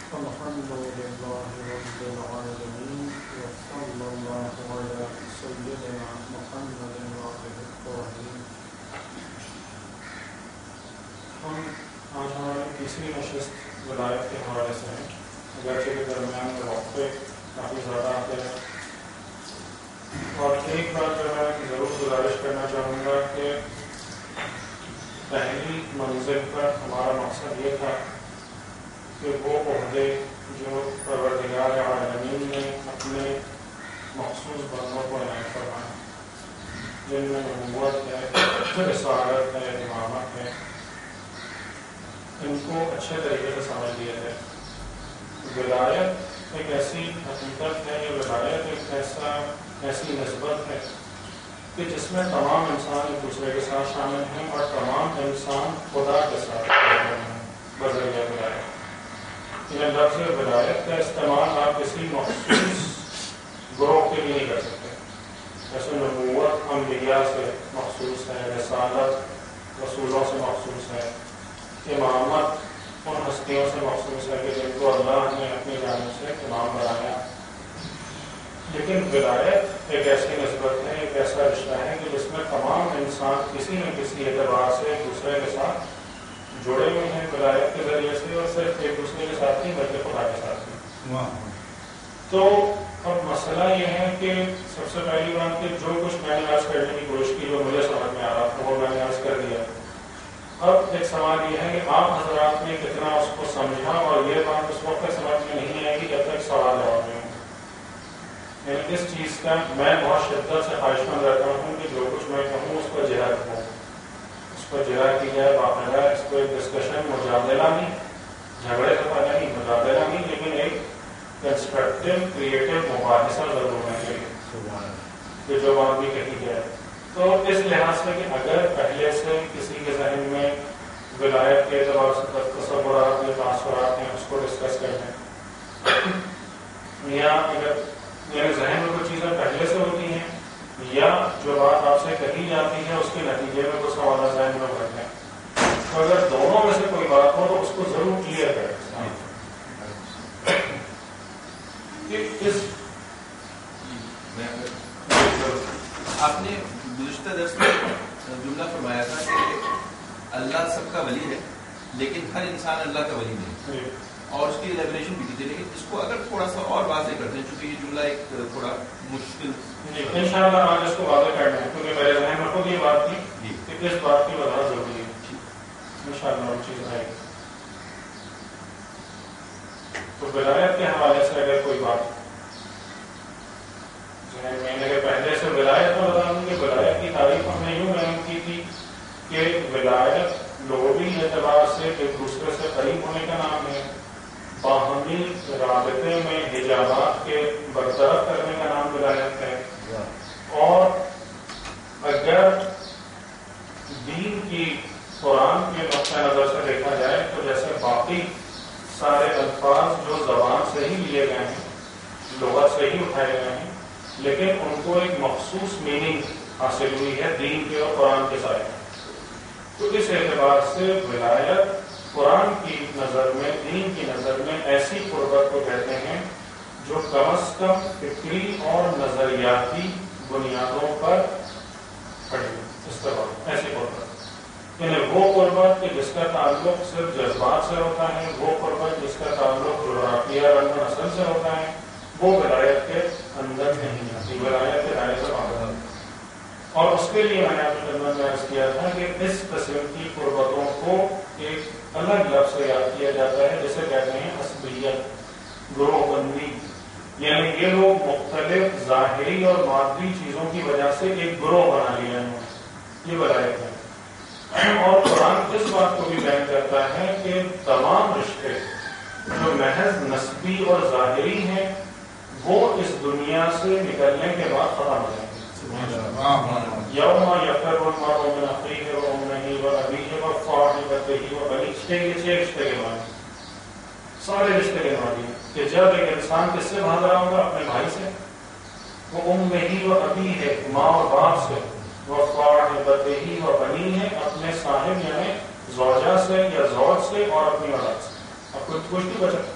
الحمد لله رب العالمين وصلى الله على سيدنا محمد وآله الطاهرين. ہم آج ہماری تیسری نشست ولایت کے حوالے سے ہیں، اگرچہ کے درمیان میں وقفے کافی زیادہ آتے ہیں، اور ایک بات جو میں ضرور گزارش کرنا چاہوں گا کہ پہلی منزل پر ہمارا مقصد یہ تھا کہ وہ عہدے جو پروردگار عالمین نے اپنے مخصوص بندوں کو عنایت فرمائے، جن میں نبوت ہے، رسالت ہے، امامت ہے، ان کو اچھے طریقے سے سمجھ لیا جائے. ولایت ایک ایسی حقیقت ہے، یہ ولایت ایک ایسی نسبت ہے کہ جس میں تمام انسان ایک دوسرے کے ساتھ شامل ہیں اور تمام انسان خدا کے ساتھ بذریعہ ولایت. یہ لفظ ولایت کا استعمال آپ کسی مخصوص گروہ کے لیے نہیں کر سکتے. جیسے نبوت انبیاء سے مخصوص ہے، رسالت رسولوں سے مخصوص ہے، امامت ان ہستیوں سے مخصوص ہے کہ جن کو اللہ نے اپنی جانب سے امام بنایا. لیکن ولایت ایک ایسی نسبت ہے، ایک ایسا رشتہ ہے کہ جس میں تمام انسان کسی نہ کسی اعتبار سے ایک دوسرے کے ساتھ جڑے ہوئے ہیں ولایت کے ذریعے سے، اور صرف ایک دوسرے کے ساتھ نہیں بلکہ خدا کے ساتھ بھی. تو اب مسئلہ یہ ہے کہ سب سے پہلی بات کہ جو کچھ میں نے آج کرنے کی کوشش کی، جو مجھے سمجھ میں آ رہا تھا وہ میں نے آج کر دیا. اب ایک سوال یہ ہے کہ آپ حضرات نے کتنا اس کو سمجھا، اور یہ بات اس وقت تک سمجھ میں نہیں آئے گی جب تک سوال جواب نہیں ہوں. یعنی اس چیز کا میں بہت شدت سے خواہش مند رہتا ہوں کہ جو کچھ میں کہوں اس پر جہاد ہو، اس پر جہاد کی جائے باقاعدہ. اس کو ایک ڈسکشن مجادلہ نہیں، جھگڑے کا پتہ نہیں، مجادلہ نہیں، لیکن ایک کنسٹرکٹیو کریٹو مباحثہ ضرور ہونا چاہیے کہ جو بات بھی کہی جائے. تو اس لحاظ سے کہ اگر پہلے سے کسی کے ذہن میں ولایت کے اعتبار سے تصورات یا تاثرات ہیں اس کو ڈسکس کر لیں، یا اگر میرے ذہن میں کچھ چیزیں پہلے سے ہوتی ہیں یا جو بات آپ سے کہی جاتی ہے اس کے نتیجے میں کچھ سوالات ذہن میں بڑھتے ہیں، تو اگر دونوں میں سے کوئی بات ہو تو اس کو ضرور کلیئر کریں. آپ نے گزشتہ درس میں جملہ فرمایا تھا کہ اللہ سب کا ولی ہے لیکن ہر انسان اللہ کا ولی نہیں، اور اس کی ایلیبریشن بھی کی تھی. لیکن اس کو اگر تھوڑا سا اور واضح کرتے ہیں، چونکہ یہ جملہ ایک تھوڑا مشکل. انشاءاللہ آج اس کو واضح کرنا ہے کیونکہ میرے ذہن میں خود یہ بات تھی کہ اس بات کی وضاحت ضروری ہے. انشاءاللہ وہ چیز آئے گی. تو ولایت کے حوالے سے اگر کوئی بات میں نے پہلے سے ولایت کو بتا دوں کہ ولایت کی تعریف ہم نے یوں بیان کی تھی کہ ولایت لغوی اعتبار سے ایک دوسرے سے قریب ہونے کا نام ہے، باہمی رابطے میں حجابات کے برطرف کرنے کا نام ولایت ہے. اور اگر دین کی قرآن کے نقطہ نظر سے دیکھا جائے تو جیسے باقی سارے الفاظ جو زبان سے ہی لیے گئے ہیں، لغت سے ہی اٹھائے گئے ہیں، لیکن ان کو ایک مخصوص میننگ حاصل ہوئی ہے دین کے اور قرآن کے سائے. تو اس اعتبار سے ولایت قرآن کی نظر میں، دین کی نظر میں ایسی قربت کو کہتے ہیں جو کم از کم فکری اور نظریاتی بنیادوں پر کھڑی استعمال ایسی قربت. یعنی وہ قربت کہ جس کا تعلق صرف جذبات سے ہوتا ہے، وہ قربت جس کا تعلق جغرافیہ رنگ و نسل سے ہوتا ہے، وہ ولایت کے اندر نہیں آتی، ولایت کے دائرے سے باہر آتی. اور اس کے لیے میں نے آپ کی خدمت میں عرض کیا تھا کہ اس قسم کی قربتوں کو ایک الگ لفظ سے یاد کیا جاتا ہے جسے کہتے ہیں حسبیت، گروہ بندی. یعنی یہ لوگ مختلف ظاہری اور مادی چیزوں کی وجہ سے ایک گروہ بنا لیا ہے، یہ ولایت ہے. اور قرآن اس بات کو بھی بیان کرتا ہے کہ تمام رشتے جو محض نسبی اور ظاہری ہیں وہ اس دنیا سے نکلنے کے بعد ختم ہو جائیں گے. یوم یفر المرء من اخیہ وامہ وابیہ وصاحبتہ وبنیہ، چھ رشتے کے بعد سارے رشتے کے بعد کہ جب ایک انسان کس سے بھاگ رہا ہوگا؟ اپنے بھائی سے. وہ امہ وابیہ، ماں اور باپ سے، وصاحبتہ وبنیہ، اپنے صاحب یعنی زوجہ سے یا زوج سے اور اپنی اولاد سے. اب کچھ نہیں بچا.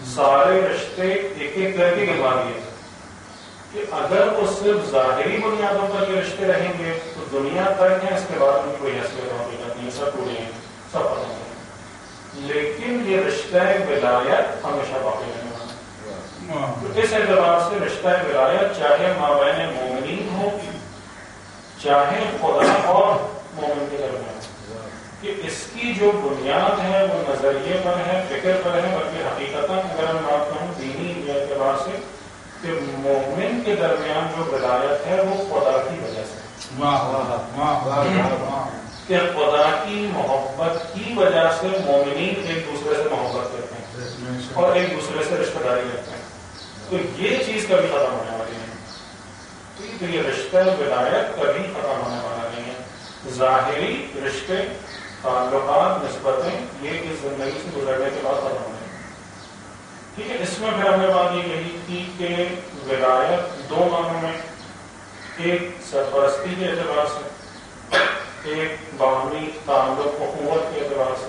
سارے رشتے ایک ایک کر کے گنوا دیے کہ اگر وہ صرف ظاہری بنیادوں پر یہ رشتے رہیں گے تو دنیا تک ہے، اس کے بعد ان کی کوئی حیثیت اور حقیقت نہیں، سب ٹوٹے ہیں، سب ختم ہیں، لیکن یہ رشتہ ولایت ہمیشہ باقی رہنے والا ہے۔ تو اس اعتبار سے رشتہ ولایت چاہے مابین مومنین ہو چاہے خدا اور مومن کے درمیان، کہ اس کی جو بنیاد ہے وہ نظریے پر ہے، فکر پر ہے، بلکہ حقیقتاً اگر ہم بات کروں دینی اعتبار سے کہ مومن کے درمیان جو ولایت ہے وہ خدا کی وجہ سے، کہ خدا کی محبت کی وجہ سے مومنین ایک دوسرے سے محبت کرتے ہیں اور ایک دوسرے سے رشتہ داری رکھتے ہیں، تو یہ چیز کبھی ختم ہونے والی نہیں، تو یہ رشتہ ولایت کبھی ختم ہونے والا نہیں ہے۔ ظاہری رشتے، تعلقات، نسبتیں یہ اس زندگی سے گزرنے کے بعد ختم ہونے، ٹھیک ہے۔ اس میں پھر ہم نے بات یہ کہی تھی کہ ولایت دو معنوں میں، ایک سرپرستی کے اعتبار سے، ایک باہمی تعلق اخوت کے اعتبار سے۔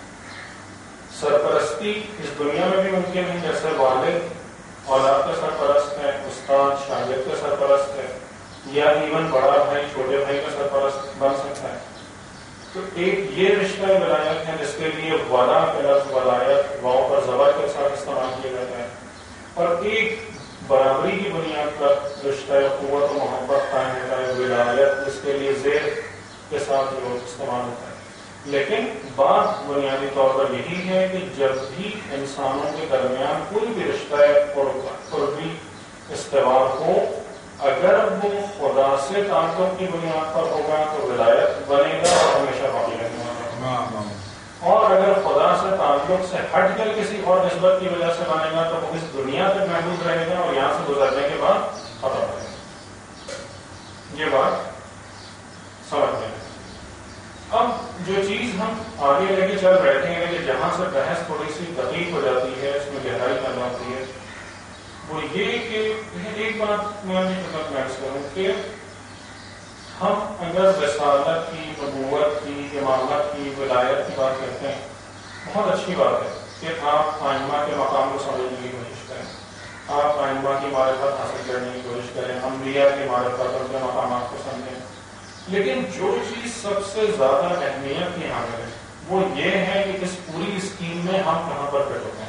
سرپرستی اس دنیا میں بھی ممکن ہے، جیسے والد اولاد کا سرپرست ہے، استاد شاگرد کا سرپرست ہے، یا ایون بڑا بھائی چھوٹے بھائی کا سرپرست بن سکتا ہے۔ تو ایک یہ رشتہ ولایت ہے جس کے لیے ولا کا لفظ ولایت واؤ پر زبر کے ساتھ استعمال کیا جاتا ہے، اور ایک برابری کی بنیاد پر رشتہ قوت و محبت قائم ہوتا ہے ولایت، جس کے لیے زیر کے ساتھ جو استعمال ہوتا ہے۔ لیکن بات بنیادی طور پر یہی ہے کہ جب بھی انسانوں کے درمیان کوئی بھی رشتہ قربی استوار ہو، اگر وہ خدا سے تعلق کی بنیاد پر ہوگا تو ولایت بنے گا اور ہمیشہ باقی رہنے والا، اور اگر خدا سے تعلق سے ہٹ کر کسی اور نسبت کی وجہ سے بنے گا تو وہ اس دنیا تک محدود رہے گا اور یہاں سے گزرنے کے بعد ختم ہو جائے گا۔ یہ بات سمجھتے ہیں۔ اب جو چیز ہم آگے لے کے چل رہے ہیں کہ جہاں سے بحث تھوڑی سی دقیق ہو جاتی ہے، اس میں گہرائی کرنا ہوتی ہے، وہ یہ کہ ایک بات میں خدمت میں عرض کروں کہ ہم اگر رسالت کی، نبوت کی، امامت کی، ولایت کی بات کرتے ہیں، بہت اچھی بات ہے کہ آپ آئمہ کے مقام کو سمجھنے کی کوشش کریں، آپ آئمہ کی معرفت حاصل کرنے کی کوشش کریں، انبیاء کی معرفت اور کے مقامات کو سمجھیں، لیکن جو چیز سب سے زیادہ اہمیت کی حامل ہے وہ یہ ہے کہ اس پوری اسکیم میں ہم کہاں پر فٹ ہوتے ہیں۔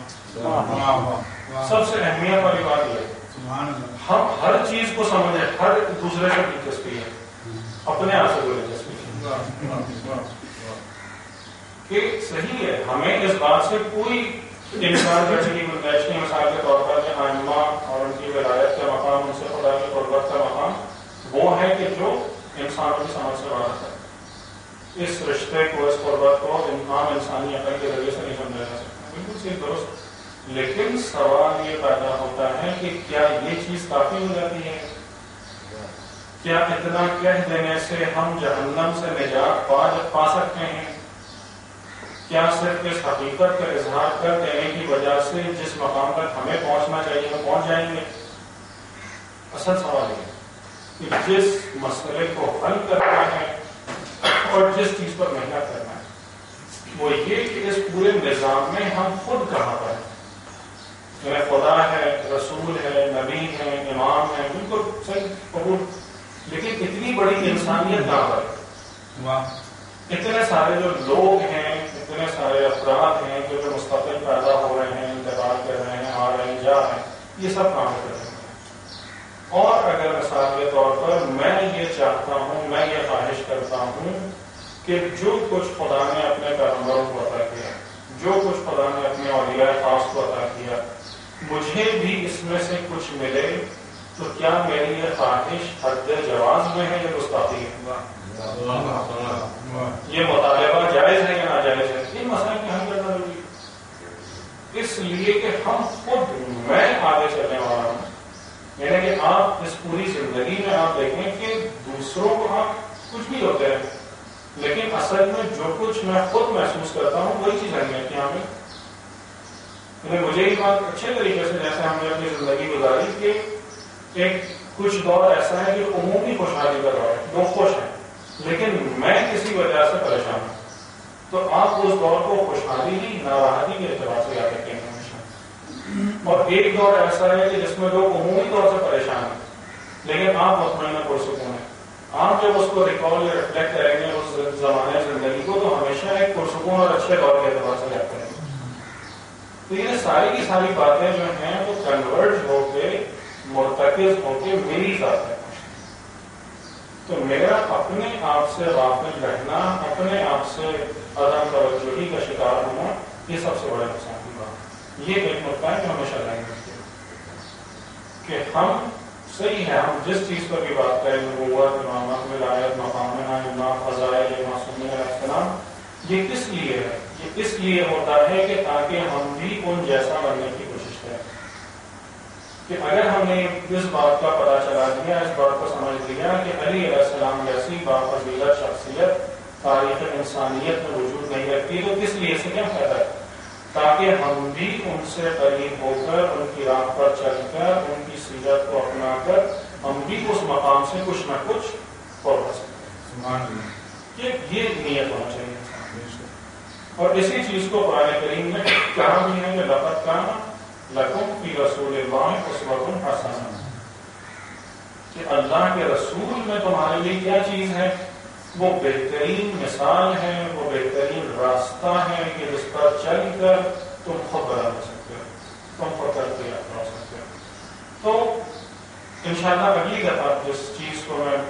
سب سے اہمیت والی بات یہ ہے ہم ہر چیز کو سمجھیں، ہر دوسرے سے دلچسپی ہے، اپنے آپ سے دلچسپی ہے کہ صحیح ہے، ہمیں اس بات سے کوئی انکار کرنے کی گنجائش نہیں۔ مثال کے طور پر کہ آئمہ اور ان کی ولایت کا مقام، ان سے خدا کی قربت کا مقام وہ ہے کہ جو انسانوں کی سمجھ سے باہر ہے، اس رشتے کو، اس قربت کو عام انسانی عقل کے ذریعے سے نہیں سمجھا جا سکتا، بالکل صحیح درست۔ لیکن سوال یہ پیدا ہوتا ہے کہ کیا یہ چیز کافی ہو جاتی ہے؟ کیا اتنا کہہ دینے سے ہم جہنم سے نجات پا سکتے ہیں؟ کیا صرف اس حقیقت کا اظہار کر دینے کی وجہ سے جس مقام تک ہمیں پہنچنا چاہیے وہ پہنچ جائیں گے؟ اصل سوال یہ کہ جس مسئلے کو حل کرنا ہے اور جس چیز پر محنت کرنا ہے وہ یہ کہ اس پورے نظام میں ہم خود کہاں پر ہیں۔ خدا ہے، رسول ہے، نبی ہے، امام ہے، بالکل صحیح قبول، لیکن اتنی بڑی انسانیت کہاں پر ہے؟ اتنے سارے جو لوگ ہیں، اتنے سارے افراد ہیں جو مستقل پیدا ہو رہے ہیں، انتقال کر رہے ہیں، آ رہے ہیں، جا رہے ہیں، یہ سب کام کر رہے ہیں۔ اور اگر مثال کے طور پر میں یہ چاہتا ہوں، میں یہ خواہش کرتا ہوں کہ جو کچھ خدا نے اپنے پیغمبروں کو عطا کیا، جو کچھ خدا نے اپنے اولیاء خاص کو عطا کیا، مجھے بھی اس میں سے کچھ ملے، تو کیا میری یہ خواہش حد جواز میں ہے یا گستاخی ہے؟ یہ مطالبہ جائز ہے یا ناجائز ہے؟ ان مسائل کو حل کرنا ضروری ہے، اس لیے کہ ہم خود، میں آگے چلنے والا ہوں، یعنی کہ آپ اس پوری زندگی میں آپ دیکھیں کہ دوسروں کو آپ کچھ بھی ہوتے ہیں، لیکن اصل میں جو کچھ میں خود محسوس کرتا ہوں وہی چیز اہمیت کی حامل۔ مجھے یہ بات اچھے طریقے سے جیسے ہم نے اپنی زندگی گزاری کہ ایک کچھ دور ایسا ہے کہ عمومی خوشحالی کا دور ہے، لوگ خوش ہیں، لیکن میں کسی وجہ سے پریشان ہوں، تو آپ اس دور کو خوشحالی ہی ناراحتی کے اعتبار سے یاد رکھیں گے ہمیشہ، اور ایک دور ایسا ہے کہ جس میں لوگ عمومی طور سے پریشان ہیں لیکن آپ مطمئن پرسکون ہیں. آپ جب اس کو ریکال یا ریفلیکٹ کریں گے اس زمانے زندگی کو تو ہمیشہ ایک پرسکون اور اچھے دور کے اعتبار سے رہتے ہیں. تو یہ ساری کی ساری باتیں جو ہیں وہ کنورٹ ہو کے مرتکز ہو کے میری ذات ہے. تو میرا اپنے آپ سے غافل رہنا، اپنے آپ سے عدم توجہی کا شکار ہونا، یہ سب سے بڑا نقصان کی بات. یہ ایک نقطہ ہے جو ہمیشہ لائن رکھتے ہیں کہ ہم صحیح ہے، ہم جس چیز پر بھی بات کریں، نبوت، امامت، ولایت، مقام امام، فضائل معصومین علیہ السلام، یہ کس لیے ہے؟ یہ اس لیے ہوتا ہے کہ تاکہ ہم بھی ان جیسا بننے کی کوشش کریں. کہ اگر ہم نے اس بات کا پتہ چلا دیا، اس بات کو سمجھ لیا کہ علی علیہ السلام جیسی بافضیلت شخصیت تاریخ انسانیت میں وجود نہیں رکھتی، تو کس لیے سے کیا فائدہ ہے؟ تاکہ ہم بھی ان سے قریب ہو کر، ان کی راہ پر چل کر، ان کی سیرت کو اپنا کر ہم بھی اس مقام سے کچھ نہ کچھ پہنچ سکیں. یہ نیت ہونا چاہیے. اور اسی چیز کو قرآن کریم میں کہا بھی ہے کہ لقد کان لکم فی رسول اللہ اسوۃ حسنہ، کہ اللہ کے رسول میں تمہارے لیے کیا چیز ہے؟ وہ بہترین مثال ہے، وہ بہترین راستہ ہے کہ جس پر چل کر تم خود بنا ہو سکتے ہو، تم خود ترقی یافتہ ہو سکتے ہو. تو انشاءاللہ اگلی دفعہ جس چیز کو میں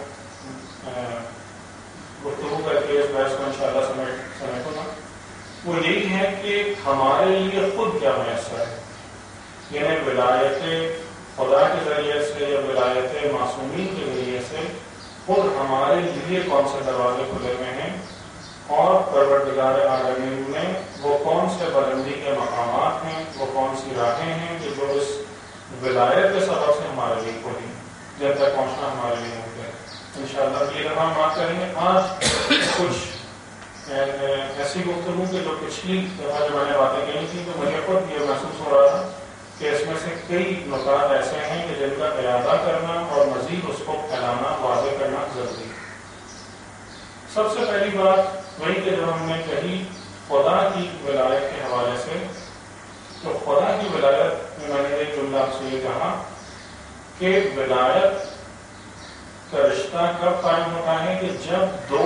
گفتگو کر کے اس بحث کو انشاءاللہ سمیٹوں گا، وہ یہی ہے کہ ہمارے لیے خود کیا میسر ہے. یعنی ولایت خدا کے ذریعے سے یا ولایت معصومین کے ذریعے سے خود ہمارے لیے کون سے دروازے کھلے ہوئے ہیں، اور پروردگار عالمین میں وہ کون سے بلندی کے مقامات ہیں، وہ کون سی راہیں ہیں کہ جو اس ولایت کے سبب سے ہمارے لیے کھلی، جن تک پہنچنا ہمارے لیے ممکن ہے. انشاءاللہ یہ دفعہ ہم بات کریں گے. آج کچھ ایسی گفتگو کہ جو پچھلی دفعہ جو میں نے باتیں کہی تھی تو مجھے خود یہ محسوس ہو رہا تھا کہ اس میں سے کئی نکات ایسے ہیں کہ جن کا اعادہ کرنا اور مزید اس کو پھیلانا، واضح کرنا ضروری ہے. سب سے پہلی بات وہی کہ جو ہم نے کہی خدا کی ولایت کے حوالے سے، تو خدا کی ولایت میں نے ایک جملہ آپ سے یہ کہا کہ ولایت کا رشتہ کب قائم ہوتا ہے کہ جب دو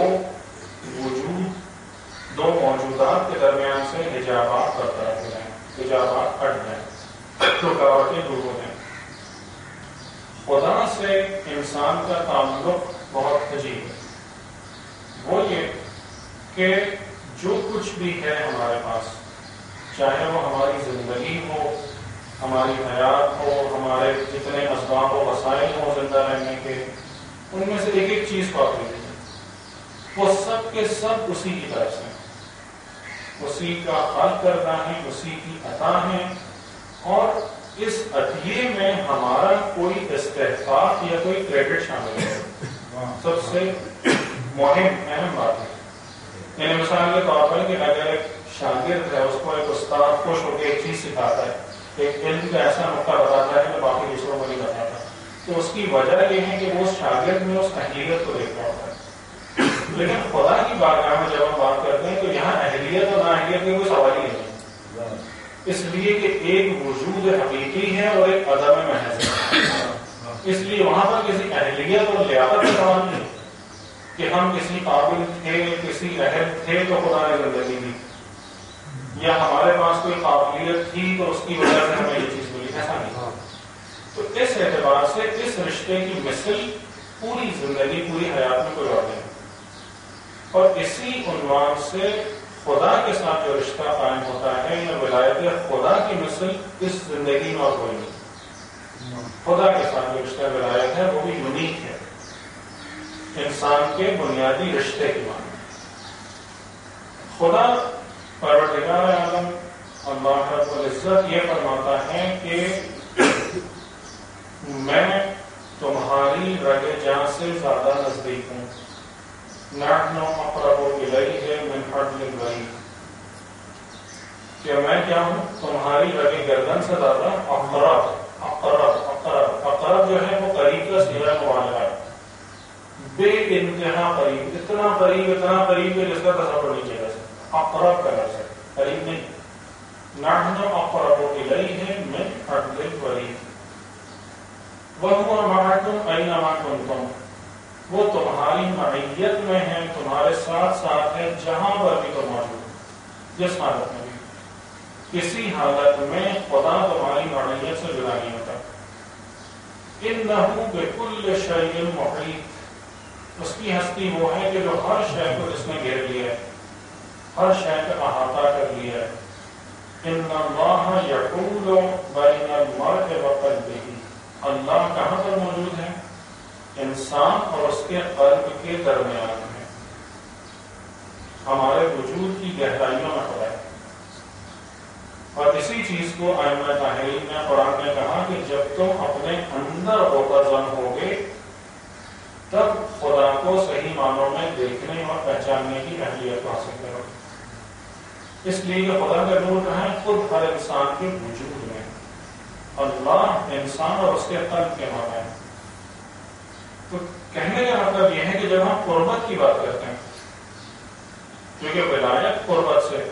موجودات کے درمیان سے حجابات برقرار ہو جائیں، حجابات ہٹ جائیں، رکاوٹیں دور ہو جائیں. خدا سے انسان کا تعلق بہت عجیب ہے. وہ یہ کہ جو کچھ بھی ہے ہمارے پاس، چاہے وہ ہماری زندگی ہو، ہماری حیات ہو، ہمارے جتنے اسباب و وسائل ہوں زندہ رہنے کے، ان میں سے ایک ایک چیز کو آپ لیجیے، وہ سب کے سب اسی کی طرف سے، اسی کا خلق کرنا ہے، اسی کی عطا ہے. اور اس عطیے میں ہمارا کوئی استحقاق یا کوئی کریڈٹ شامل ہے. سب سے اہم بات ہے. یعنی مثال کے طور پر کہ اگر ایک شاگرد ہے، اس کو ایک استاد خوش ہو کے ایک چیز سکھاتا ہے، ایک علم کا ایسا نقطہ بتاتا ہے جو باقی دوسروں کو نہیں بتاتا، تو اس کی وجہ یہ ہے کہ وہ اس شاگرد میں اس اہلیت کو دیکھ رہا ہوتا ہے. لیکن خدا کی بارگاہ میں جب ہم بات کرتے ہیں تو یہاں اہلیت اور نااہلیت کی کوئی سوال ہی نہیں، اس لیے کہ ایک وجود حقیقی ہے اور ایک عدم محض ہے. اس لیے وہاں پر کسی اہلیت اور لیاقت کا سوال نہیں کہ ہم کسی قابل تھے، کسی اہل تھے تو خدا نے زندگی دی، یا ہمارے پاس کوئی قابلیت تھی تو اس کی وجہ سے ہمیں یہ چیز ملی، ایسا نہیں. تو اس اعتبار سے اس رشتے کی مثل پوری زندگی، پوری حیات میں کوئی اور نہیں. اور اسی عنوان سے خدا کے ساتھ جو رشتہ قائم ہوتا ہے یا ولایت خدا کی مثل اس زندگی میں اور کوئی نہیں. خدا کے ساتھ جو رشتہ ولایت ہے وہ بھی یونیک ہے انسان کے بنیادی رشتے کی مانند. خدا پروردگار عالم اللہ رب العزت یہ فرماتا ہے کہ میں تمہاری رگ جان سے زیادہ نزدیک ہوں. نحن اقرب الیہ من حبل الورید، کہ میں کیا ہوں تمہاری رگ گردن سے زیادہ اقرب. اقرب جو ہے وہ قریب کا صیغہ مبالغہ ہے، بے انتہا قریب، اتنا قریب کہ جس کا تصور نہیں کیا جا سکتا. اقرب کا لفظ ہے، قریب نہیں. نحن اقرب الیہ من حبل الورید وہو معکم اینما کنتم، وہ تمہاری معیت میں ہے، تمہارے ساتھ ساتھ ہے جہاں پر بھی تم موجود، جس حالت میں بھی، کسی حالت میں خدا تمہاری معیت سے جدا نہیں ہوتا۔ انہ بکل شیء محیط، اس کی ہستی وہ ہے کہ جو ہر شے کو اس نے گھیر لیا ہے، ہر شے کا احاطہ کر لیا ہے۔ ان اللہ یحول بین المرء وقلبہ، اللہ کہاں پر موجود ہے؟ انسان اور اس کے قلب کے درمیان ہے، ہمارے وجود کی گہرائیوں میں خدا ہے۔ اور اسی چیز کو ائمہ طاہرین نے قرآن میں کہا کہ جب تم اپنے اندر ہوکر ضم ہوگے تب خدا کو صحیح معنوں میں دیکھنے اور پہچاننے کی اہلیت کو حاصل کرو۔ اس لیے کہ خدا کا نور کہاں ہے؟ خود ہر انسان کے وجود میں، اللہ انسان اور اس کے قلب کے معنی ہے۔ تو کہنے کا مطلب یہ ہے کہ جب ہم قربت کی بات کرتے ہیں، کیونکہ ولایت قربت سے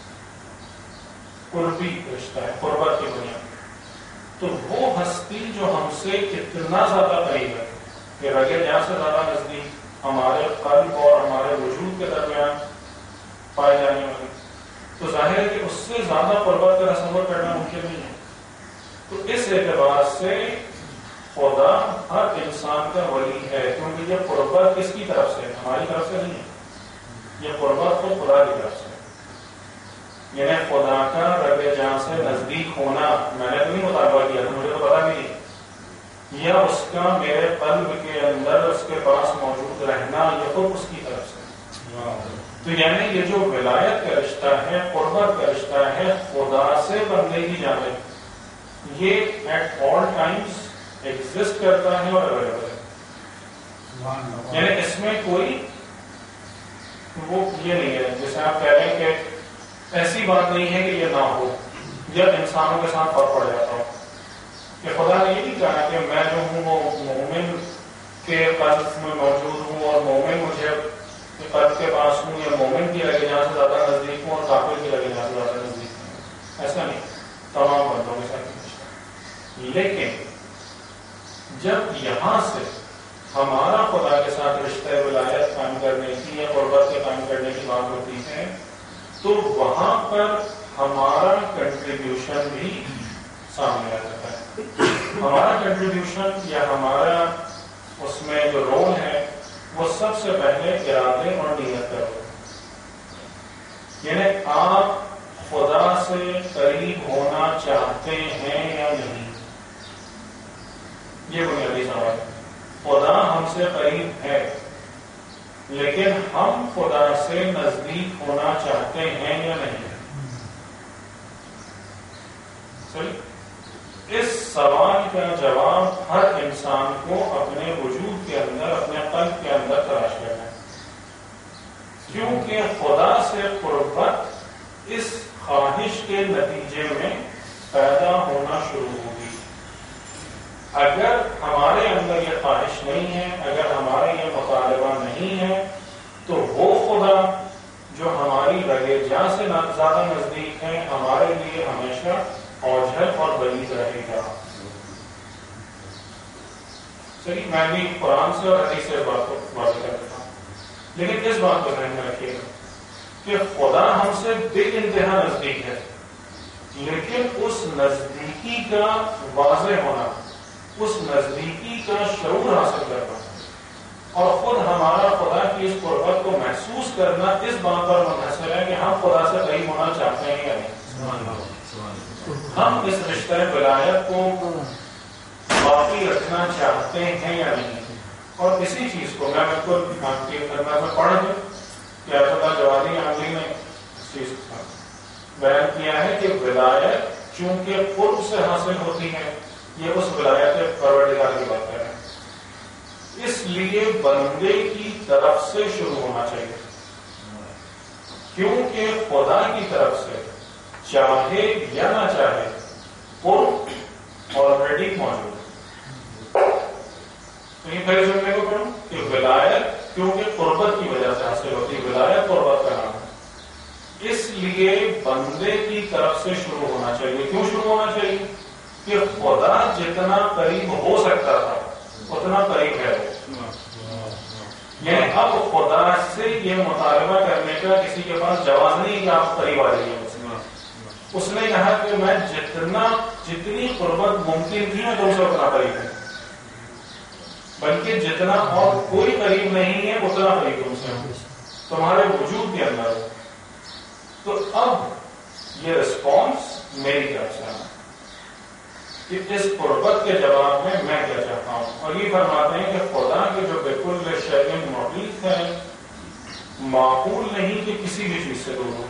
قربی رشتہ ہے، قربت کی بنیاد، تو وہ ہستی جو ہم سے اتنا زیادہ قریب ہے کہ رگے جاں سے زیادہ نزدیک ہمارے قلب اور ہمارے وجود کے درمیان پائے جانے والی، تو ظاہر ہے کہ اس سے زیادہ قربت کا تصور کرنا ممکن نہیں ہے۔ تو اس اعتبار سے خدا ہر انسان کا ولی ہے، کیونکہ یہ قربت کس کی طرف سے ہے؟ ہماری طرف سے نہیں ہے، یہ قربت تو خدا کی طرف سے ہے۔ یعنی خدا کا رب جاں سے نزدیک ہونا، میں نے تو نہیں مطالبہ کیا تھا، مجھے تو پتا بھی نہیں، یا اس کا میرے قلب کے اندر اس کے پاس موجود رہنا، یہ تو اس کی طرف سے۔ تو یعنی یہ جو ولایت کا رشتہ ہے، قربت کا رشتہ ہے خدا سے بندے کی جانب، یہ ایٹ آل ٹائمز ایگزسٹ کرتا ہے اور اویلیبل ہے۔ یعنی اس میں کوئی وہ یہ نہیں ہے جیسے آپ کہہ رہے ہیں کہ ایسی بات نہیں ہے کہ یہ نہ ہو یا انسانوں کے ساتھ فرق پڑ جاتا ہو، کہ خدا نے یہ نہیں کہا کہ میں جو ہوں وہ مومن کے قلب میں موجود ہوں اور مومن مجھے قلب کے پاس ہوں، یا مومن کی لگے جہاں سے زیادہ نزدیک ہوں اور کافر کی لگے جہاں سے زیادہ نزدیک ہوں، ایسا نہیں، تمام بندوں کے ساتھ۔ لیکن جب یہاں سے ہمارا خدا کے ساتھ رشتہ ولایت قائم کرنے کی یا قربت کے قائم کرنے کی بات ہوتی ہے تو وہاں پر ہمارا کنٹریبیوشن بھی سامنے آ جاتا ہے۔ ہمارا کنٹریبیوشن یا ہمارا اس میں جو رول ہے وہ سب سے پہلے ارادے اور نیت کا رول، یعنی آپ خدا سے قریب ہونا چاہتے ہیں یا نہیں، یہ بنیادی سوال ہے۔ خدا ہم سے قریب ہے لیکن ہم خدا سے نزدیک ہونا چاہتے ہیں یا نہیں؟ اس سوال کا جواب ہر انسان کو اپنے وجود کے اندر، اپنے قلب کے اندر تلاش کرنا ہے، کیونکہ خدا سے قربت اس خواہش کے نتیجے میں پیدا ہونا شروع ہوگی۔ اگر ہمارے اندر یہ خواہش نہیں ہے، اگر ہمارا یہ مطالبہ نہیں ہے، تو وہ خدا جو ہماری رگے جاں سے زیادہ نزدیک ہے ہمارے لیے ہمیشہ اوجھل اور بعید رہے گا۔ چلیے میں بھی قرآن سے اور حدیث سے اس بات کو واضح کر دیتا ہوں، لیکن اس بات کو ذہن میں رکھیے گا کہ خدا ہم سے بے انتہا نزدیک ہے، لیکن اس نزدیکی کا واضح ہونا، اس نزدیکی کا شعور حاصل کرنا اور خود ہمارا خدا کی اس قربت کو محسوس کرنا اس بات پر منحصر ہے کہ ہم خدا سے قریب ہونا چاہتے ہیں یا نہیں، ہم اس رشتہ ولایت کو باقی رکھنا چاہتے ہیں یا نہیں۔ اور اسی چیز کو میں بالکل آپ کی خدمت میں پڑھ دوں کہ اللہ جوادی عاملی نے اس چیز کو بیان کیا ہے کہ ولایت چونکہ قرب سے حاصل ہوتی ہے، یہ اس ولایت پروردگار کی بات کر رہے ہیں، اس لیے بندے کی طرف سے شروع ہونا چاہیے، کیونکہ خدا کی طرف سے چاہے یا نہ چاہے قرب آلریڈی موجود ہے۔ تو یہ پہلے جملے کو پڑھوں کہ ولایت کیونکہ قربت کی وجہ سے حاصل ہوتی ہے، ولایت قربت کا نام ہے، اس لیے بندے کی طرف سے شروع ہونا چاہیے. کیوں شروع ہونا چاہیے؟ کہ خدا جتنا قریب ہو سکتا تھا اتنا قریب ہے وہ. یعنی اب خدا سے یہ مطالبہ کرنے کا کسی کے پاس جواز نہیں کہ آپ قریب آ جائیے. اس نے کہا کہ میں جتنی قربت ممکن تھی میں تم سے اتنا قریب ہوں، بلکہ جتنا اور کوئی قریب نہیں ہے اتنا قریب تم سے ہوں، تمہارے وجود کے اندر. تو اب یہ رسپانس میری طرف سے ہے کہ اس قربت کے جواب میں کیا چاہتا ہوں. اور یہ فرماتے ہیں کہ خدا کے جو بالکل شیء محیط ہے، معقول نہیں کہ کسی بھی چیز سے دور ہو.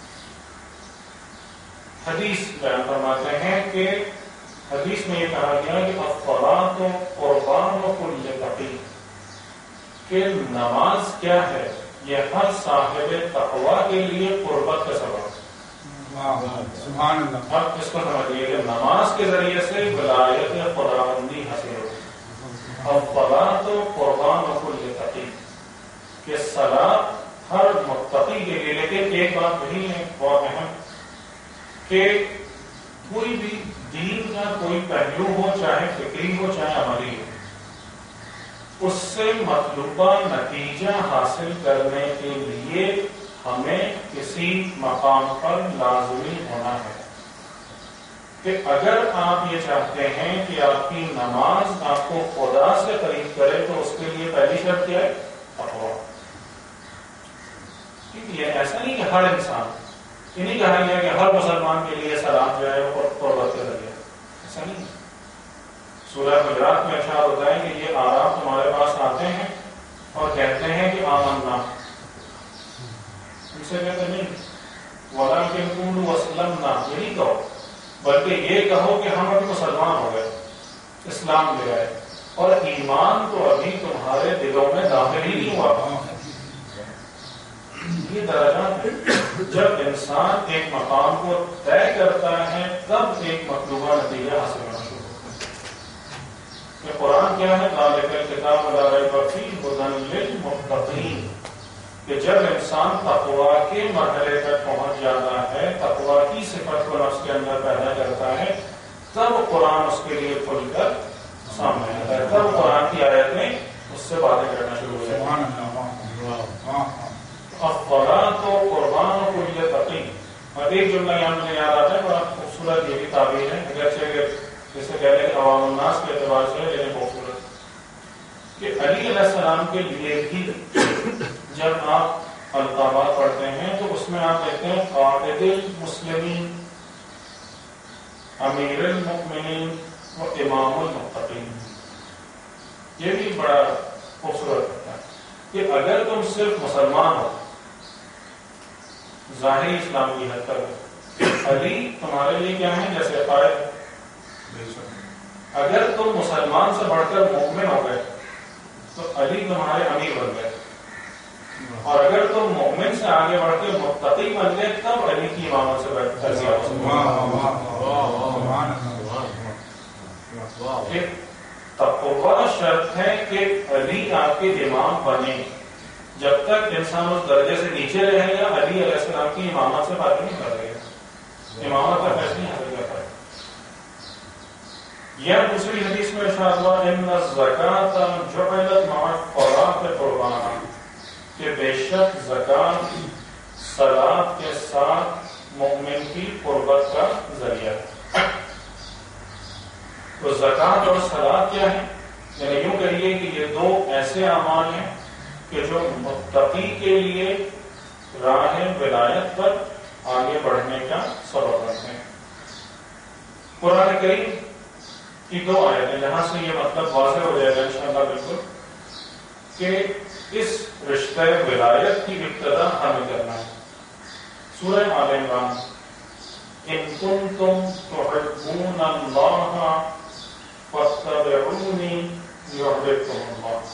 حدیث بیان فرماتے ہیں کہ حدیث میں یہ کہا گیا کہ الصلاۃ قربان کل تقی، کہ نماز کیا ہے؟ یہ ہر صاحب تقوی کے لیے قربت کا سبب. سبحان اللہ. اب اس کو سمجھیے کہ نماز کے ذریعے سے ولایت خداوندی حاصل ہو. الصلاۃ قربان کل تقی، کہ صلاۃ ہر متقی کے لیے. لیکن ایک بات وہی ہے بہت اہم کہ کوئی بھی دین کا کوئی پہلو ہو، چاہے فکری ہو چاہے عملی ہو، اس سے مطلوبہ نتیجہ حاصل کرنے کے لیے ہمیں کسی مقام پر لازمی ہونا ہے. کہ اگر آپ یہ چاہتے ہیں کہ آپ کی نماز آپ کو خدا سے قریب کرے تو اس کے لیے پہلی شرط کیا ہے؟ تقویٰ. کیونکہ یہ ایسا نہیں کہ ہر انسان، یہ نہیں کہا گیا کہ ہر مسلمان کے لیے سلام جو ہے وہ قربت کے ذریعے، ایسا نہیں. سورہ حجرات میں ارشاد ہوتا ہے کہ یہ آرام تمہارے پاس آتے ہیں اور کہتے ہیں کہ آمنا. ان سے کہتے نہیں وَلَٰكِن قُولُوا أَسْلَمْنَا، یہ نہیں کہو، بلکہ یہ کہو کہ ہم ابھی مسلمان ہو گئے، اسلام لے آئے، اور ایمان تو ابھی تمہارے دلوں میں داخل ہی نہیں ہوا. یہ درجات جب انسان ایک مقام کو طے کرتا ہے تب ایک مطلوبہ نتیجہ حاصل ہونا شروع ہوتا ہے. کہ قرآن کیا ہے؟ ذَلِكَ الْكِتَابُ لَا رَيْبَ فِيهِ هُدًى لِّلْمُتَّقِينَ، کہ جب انسان تقویٰ کے مرحلے تک پہنچ جاتا ہے، تقویٰ کی صفت کو نفس کے اندر پیدا کرتا ہے، تب قرآن اس کے لیے کھل کر سامنے آتا ہے. تب قرآن کی آیتیں اس سے باتیں کرنا شروع ہو جاتی ہیں. الصلاۃ قربان کل تقی. اور ایک جملہ یہاں مجھے یاد آتا ہے، بڑا خوبصورت یہ بھی تعبیر ہے، اگرچہ جیسے کہتے ہیں عوام الناس کے اعتبار سے ہے لیکن خوبصورت، کہ علی علیہ السلام کے لیے بھی جب آپ القابات پڑھتے ہیں تو اس میں آپ دیکھتے ہیں قائد المسلمین، امیر المؤمنین و امام المتقین. یہ بھی بڑا خوبصورت ہوتا ہے کہ اگر تم صرف مسلمان ہو، ظاہری اسلام کی حد تک، علی تمہارے لیے کیا ہے؟ جیسے قائد. اگر تم مسلمان سے بڑھ کر مومن ہو گئے تو علی تمہارے امیر بن گئے، اور اگر تم مومن سے آگے بڑھ کے متقی بن گئے تب علی کی امامت سے ترجیح حاصل. تقویٰ شرط ہے کہ علی آپ کے امام بنے. جب تک انسان اس درجے سے نیچے رہے گا علی علیہ السلام کی امامت سے بات نہیں کر رہے گا، امامت کا فیصلہ نہیں حاصل کر پائے. یہ دوسری حدیث میں ارشاد ہوا ان الزکاۃ جعلت مع الصلاۃ قربانا، کہ بے شک زکات صلاۃ کے ساتھ مومن کی قربت کا ذریعہ ہے. تو زکات اور صلاۃ کیا ہے؟ یعنی یوں کہیے کہ یہ دو ایسے اعمال ہیں کہ جو متقی کے لیے راہ ولایت پر آگے بڑھنے کا سبب بنتے ہیں. قرآن کریم کی دو آیتیں جہاں سے یہ مطلب واضح ہو جائے گا انشاءاللہ بالکل کہ اس رشتہ ولایت کی ابتدا ہمیں کرنا ہے. سورہ آل عمران، ان کنتم تحبون اللہ فاتبعونی یحببکم اللہ.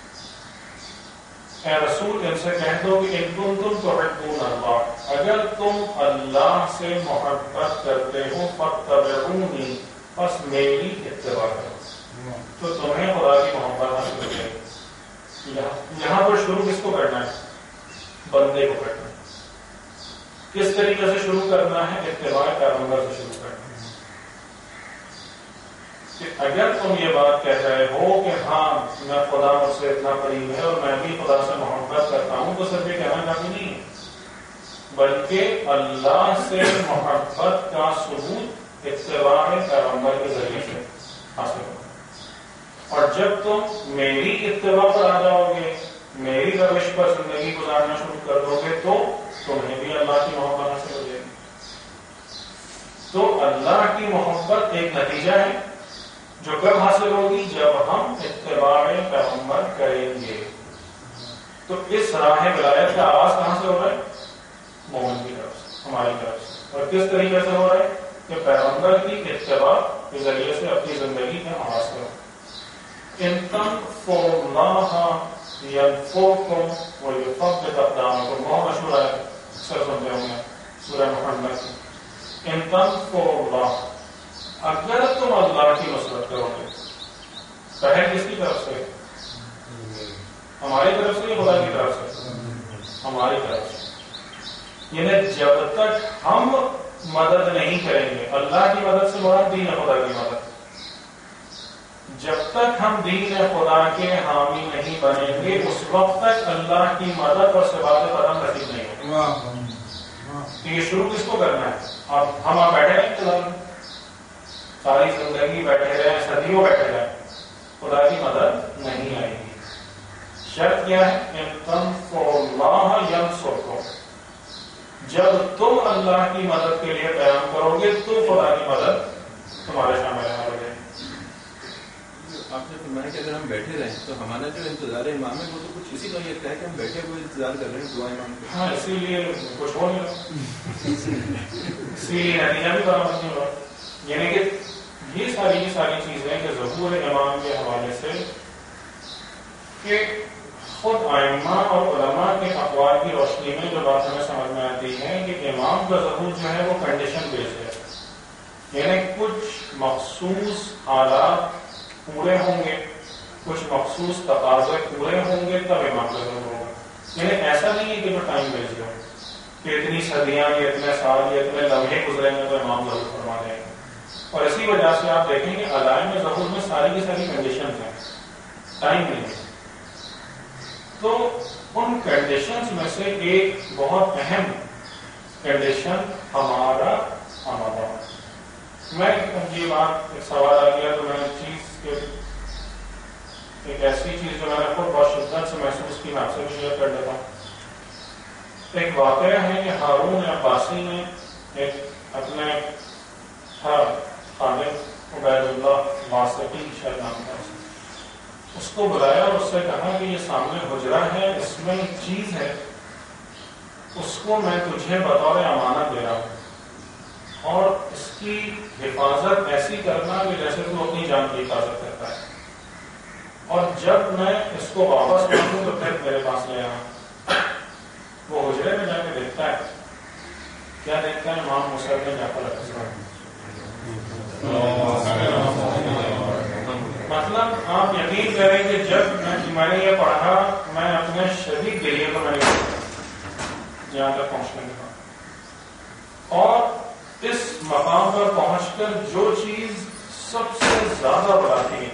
اے رسول ان سے کہہ دو کہ ان کنتم تحبون اللہ، اگر تم اللہ سے محبت کرتے ہو فاتبعونی، بس میری اتباع کرو تو تمہیں خدا کی محبت حاصل ہو جائے گی. یہاں پر شروع کس کو کرنا ہے؟ بندے کو کرنا ہے. کس طریقے سے شروع کرنا ہے؟ اتباع پیغمبر سے شروع کرنا ہے. کہ اگر تم یہ بات کہہ رہے ہو کہ ہاں میں خدا مجھ سے اتنا قریب ہے اور میں بھی خدا سے محبت کرتا ہوں، تو صرف یہ کہنا کافی نہیں ہے، بلکہ اللہ سے محبت کا ثبوت اتباع پیغمبر کے ذریعے سے حاصل ہوگا. اور جب تم میری اتباع پر آ جاؤ گے، میری روش پر زندگی گزارنا شروع کر دو گے، تو تمہیں بھی اللہ کی محبت حاصل ہو جائے گی. تو اللہ کی محبت ایک نتیجہ ہے جو کب حاصل ہوگی؟ جب ہم اتباع پیغمبر کریں گے. تو اس راہ ولایت کا آغاز کہاں سے ہو رہا ہے؟ مومن کی طرف سے، ہماری طرف سے. اور کس طریقے سے ہو رہا ہے؟ کہ پیغمبر کی اتباع کے ذریعے سے اپنی زندگی کا آغاز کرو. ان تنصروا اللہ ینصرکم ویثبت اقدامکم، بہت مشہور ہے، اکثر سنتے ہوں گے سورہ محمد کی. ان تنصروا اللہ، اگر تم اللہ کی نصرت کرو گے. پہل کس کی طرف سے؟ ہماری طرف سے یا خدا کی طرف سے؟ ہماری طرف سے. یعنی جب تک ہم مدد نہیں کریں گے، اللہ کی مدد سے مراد دین خدا کی مدد، جب تک ہم دین خدا کے حامی نہیں بنیں گے اس وقت تک اللہ کی مدد اور ثبات قدم نصیب نہیں ہوگی. یہ شروع کس کو کرنا ہے؟ اب ہم آپ بیٹھے رہیں فی الحال ساری زندگی بیٹھے رہیں، صدیوں بیٹھے رہیں، خدا کی مدد نہیں آئے گی. شرط کیا ہے؟ ان تنصروا اللہ ینصرکم، جب تم اللہ کی مدد کے لیے قیام کرو گے تو خدا کی مدد تمہارے شامل ہو جائے گی. آپ نے فرمایا کہ اگر ہم بیٹھے رہیں تو ہمارا جو انتظار امام ہے وہ تو کچھ اسی کا یہ ہے کہ ہم بیٹھے ہوئے انتظار کر رہے ہیں دعا امام کا. ہاں، اسی لیے کچھ ہو نہیں رہا، اسی لیے نتیجہ بھی برآمد نہیں ہو رہا. یعنی کہ یہ ساری چیزیں کہ ظہور امام کے حوالے سے کہ خود ائمہ اور علماء کے اقوال کی روشنی میں جو بات ہمیں سمجھ میں آتی ہے کہ امام کا ظہور جو ہے وہ کنڈیشن بیسڈ ہے. یعنی کچھ مخصوص حالات پورے ہوں گے، کچھ مخصوص تقاضے پورے ہوں گے تب امام کا ظہور ہوگا. یعنی ایسا نہیں ہے کہ وہ ٹائم بیسڈ ہو کہ اتنی صدیاں یا اتنے سال یا اتنے لمحے گزریں گے تو امام ظہور فرما دیں گے. اور اسی وجہ سے آپ دیکھیں کہ علائم ظہور میں ساری کی ساری کنڈیشنز ہیں، ٹائم نہیں ہے. تو ان کنڈیشنز میں سے ایک بہت اہم کنڈیشن ہمارا آمادہ. میں یہ بات ایک سوال آ گیا تو میں نے چیز کے ایک ایسی چیز جو میں نے خود بہت شدت سے محسوس کی، میں آپ سے بھی شیئر کر دیتا ہوں. ایک واقعہ ہے کہ ہارون عباسی نے ایک اپنے خالد عبید اللہ واسطی شاید نام تھا، اس کو بلایا اور اس سے کہا کہ یہ سامنے حجرہ ہے، اس میں ایک چیز ہے، اس کو میں تجھے بطور امانت دے رہا ہوں اور اس کی حفاظت ایسی کرنا کہ جیسے تو اپنی جان کی حفاظت کرتا ہے، اور جب میں اس کو واپس مانگوں تو پھر میرے پاس لے آنا. وہ حجرے میں جا کے دیکھتا ہے، کیا دیکھتا ہے؟ امام موسیٰ بن جعفر علیہ السلام. مطلب آپ یقین کریں کہ جب میں نے یہ پڑھا میں اپنے شدید دلیے کو میں نے یہاں تک پہنچنے کے بعد، اور اس مقام پر پہنچ کر جو چیز سب سے زیادہ بڑھاتی ہے،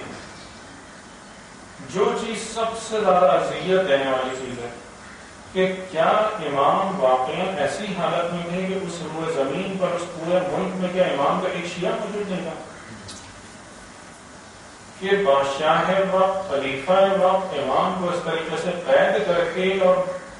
جو چیز سب سے زیادہ اذیت دینے والی چیز ہے کہ کیا امام واقعا ایسی حالت میں تھے کہ اس روئے زمین پر اس پورے ملک میں کیا امام کا ایک شیعہ موجود نہیں تھا؟ کہ بادشاہ وقت، خلیفہ وقت امام کو اس طریقے سے قید کر کے، اور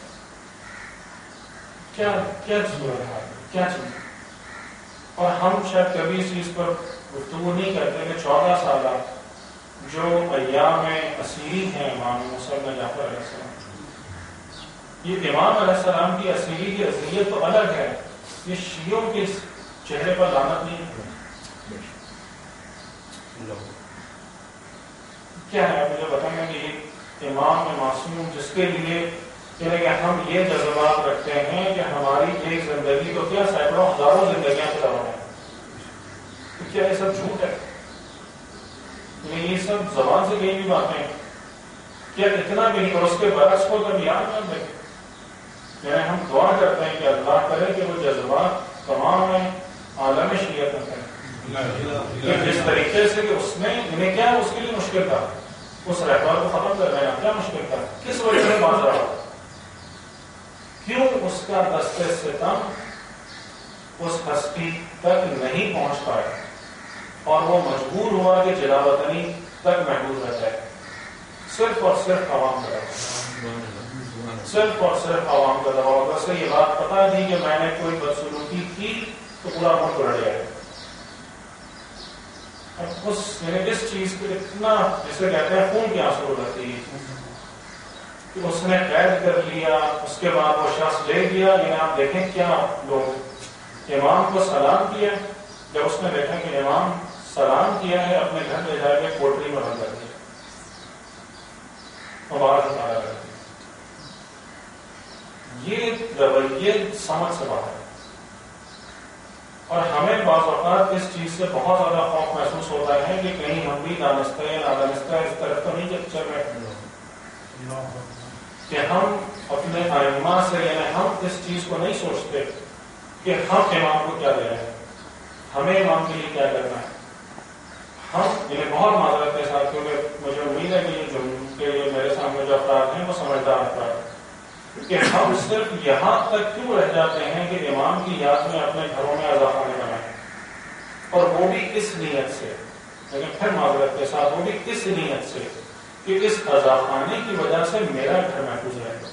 کیا صورت ہے، کیا چیز. اور ہم شاید کبھی اس چیز پر گفتگو نہیں کرتے کہ 14 سالہ جو ایام اسیری ہیں امام موسیٰ بن جعفر علیہ السلام، یہ امام علیہ السلام کی اسیری کی اذیت تو الگ ہے، یہ شیعوں کے چہرے پر لعنت نہیں ہے. کیا ہے؟ مجھے بتائیں گے کہ یہ امام معصوم جس کے لیے یعنی کہ ہم یہ جذبات رکھتے ہیں کہ ہماری ایک زندگی تو کیا سینکڑوں ہزاروں زندگیاں چلا رہے ہیں، تو کیا یہ سب جھوٹ ہے؟ یہ سب زبان سے کہیں بھی باتیں کیا اتنا بھی نہیں، اور اس کے برعکس کو کبھی یاد نہ دیکھیں. یعنی ہم دعا کرتے ہیں کہ اللہ کرے کہ وہ جذبات تمام عالم شریعت میں کریں، جس طریقے سے کہ اس نے انہیں کیا اس کے لیے مشکل تھا، اس رہبر کو ختم کر رہے ہیں، کیا مشکل تھا، کس وجہ سے باز رہا، کیوں اس کا دست ستم اس ہستی تک نہیں پہنچ پائے اور وہ مجبور ہوا کہ جلا وطنی تک محدود رہ جائے، صرف اور صرف عوام کا دباؤ، صرف اور صرف عوام کا دباؤ۔ اگر سے یہ بات پتا تھی کہ میں نے کوئی بدسلوکی کی تو پورا ملک اڑ جائے، اس چیز کو اتنا جسے کہتے ہیں خون کی آنسو رہتی ہے کہ اس نے قید کر لیا، اس کے بعد وہ شخص لے گیا، یعنی آپ دیکھیں کیا لوگ امام کو سلام کیا، جب اس نے دیکھا کہ امام سلام کیا ہے اپنے گھر لے جا کے کوٹری میں بند کر دیا اور باہر اتارا کر دیا۔ یہ رویے سمجھ سے باہر ہے، اور ہمیں بعض اوقات اس چیز سے بہت زیادہ خوف محسوس ہوتا ہے کہ کہیں ہم بھی دانستہ یا نادانستہ اس طرف تو نہیں چل رہے کہ ہم اپنے ائمہ سے، یعنی ہم اس چیز کو نہیں سوچتے کہ ہم امام کو کیا دے رہے ہیں، ہمیں امام کے لیے کیا کرنا ہے۔ ہم یعنی بہت معذرت کے ساتھ، کیونکہ مجھے امید ہے کہ یہ میرے سامنے جو افراد ہیں وہ سمجھدار افراد ہیں، کہ ہم صرف یہاں تک کیوں رہ جاتے ہیں کہ امام کی یاد میں اپنے گھروں میں عزاخانے بنائیں، اور وہ بھی اس نیت سے، لیکن پھر معذرت کے ساتھ وہ بھی اس نیت سے کہ اس عزاخانے کی وجہ سے میرا گھر محفوظ رہے گا۔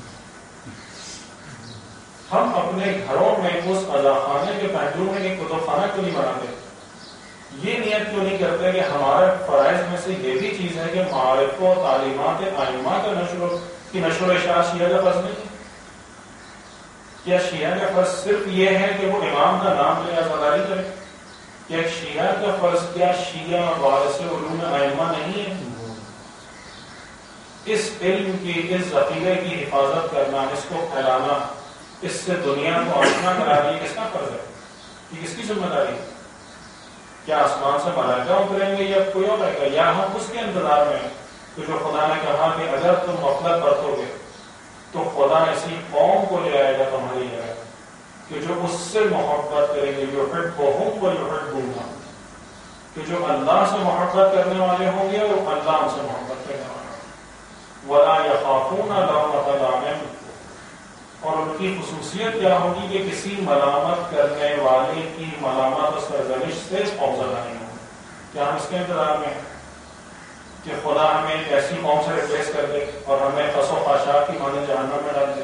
ہم اپنے گھروں میں اس عزاخانے کے پہلو میں ایک کتب خانہ کیوں نہیں بناتے؟ یہ نیت کیوں نہیں کرتے کہ ہمارے فرائض میں سے یہ بھی چیز ہے کہ معارف و تعلیمات ائمہ کا نشر و اشاعت شیعہ کا فرض نہیں ہے؟ کیا شیعہ کا فرض صرف یہ ہے کہ وہ امام کا نام لے عزاداری کرے؟ کیا شیعہ کا فرض کیا شیعہ وارث علوم ائمہ نہیں ہے؟ اس علم کی، اس ذخیرے کی حفاظت کرنا، اس کو پھیلانا، اس سے دنیا کو آشنا کرانی کس کا فرض ہے؟ یہ کس کی ذمہ داری ہے؟ کیا آسمان سے ملائکہ اتریں گے یا کوئی اور آئے گا؟ یا ہم اس کے انتظار میں ہیں کہ جو خدا نے کہا کہ اگر تم غفلت برتو گے تو خدا ایسی قوم کو لے آئے گا تمہاری جگہ کہ جو اس سے محبت کریں گے، کہ جو اللہ سے محبت کرنے والے ہوں گے اور اللہ ان سے محبت کرنے والا، وَلَا يَخَافُونَ لَوْمَةَ لَائِمٍ، اور ان کی خصوصیت کیا ہوگی کہ کسی ملامت کرنے والے کی ملامت اور سرزنش سے خوفزدہ نہیں ہوں۔ کیا ہم اس کے انتظار میں کہ خدا ہمیں ایک ایسی قوم سے ریپلیس کر دے اور ہمیں خس و خاشاک کی مانند جہنم میں ڈال دے؟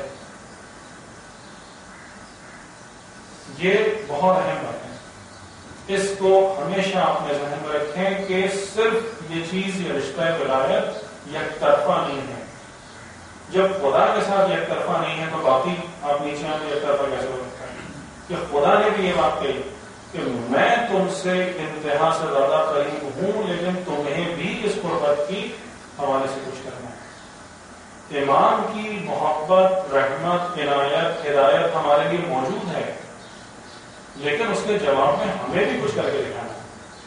یہ بہت اہم بات ہے، اس کو ہمیشہ اپنے ذہن میں رکھیں کہ صرف یہ چیز، یہ رشتہ ولایت یک طرفہ نہیں ہے۔ جب خدا کے ساتھ یک طرفہ نہیں ہے تو باقی آپ نیچے آنے یک طرفہ کیسے ہو سکتا ہے؟ کہ خدا نے بھی یہ بات کہی کہ میں تم سے انتہا سے زیادہ قریب ہوں، لیکن تمہیں بھی اس قربت کی حوالے سے کچھ کرنا ہے۔ امام کی محبت، رحمت، عنایت، ہدایت ہمارے لیے موجود ہے، لیکن اس کے جواب میں ہمیں بھی کچھ کر کے دکھانا ہے۔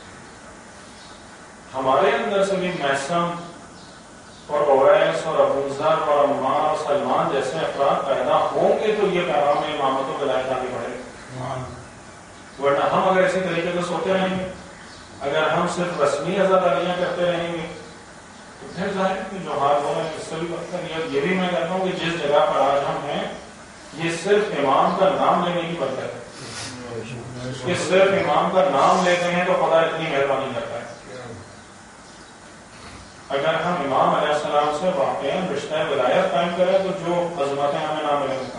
ہمارے اندر سے بھی میسم اور اویس اور ابو ذر اور عمار اور سلمان جیسے افراد پیدا ہوں گے تو یہ پیغام امامت و ولایت آگے بڑھے گا، ورنہ ہم اگر اسی طریقے سے سوتے رہیں گے، اگر ہم صرف رسمی عزاداریاں کرتے رہیں گے تو پھر ظاہر کہ جو حال ہو رہا ہے اس سے بھی بدتر۔ یہ بھی میں کہتا ہوں کہ جس جگہ پر آج ہم ہیں یہ صرف امام کا نام لینے کی برکت ہے، کہ صرف امام کا نام لیتے ہیں تو خدا اتنی مہربانی کرتا ہے۔ اگر ہم امام علیہ السلام سے واقعی رشتہ ولایت قائم کریں تو جو عظمتیں ہمیں نہ ملیں گی،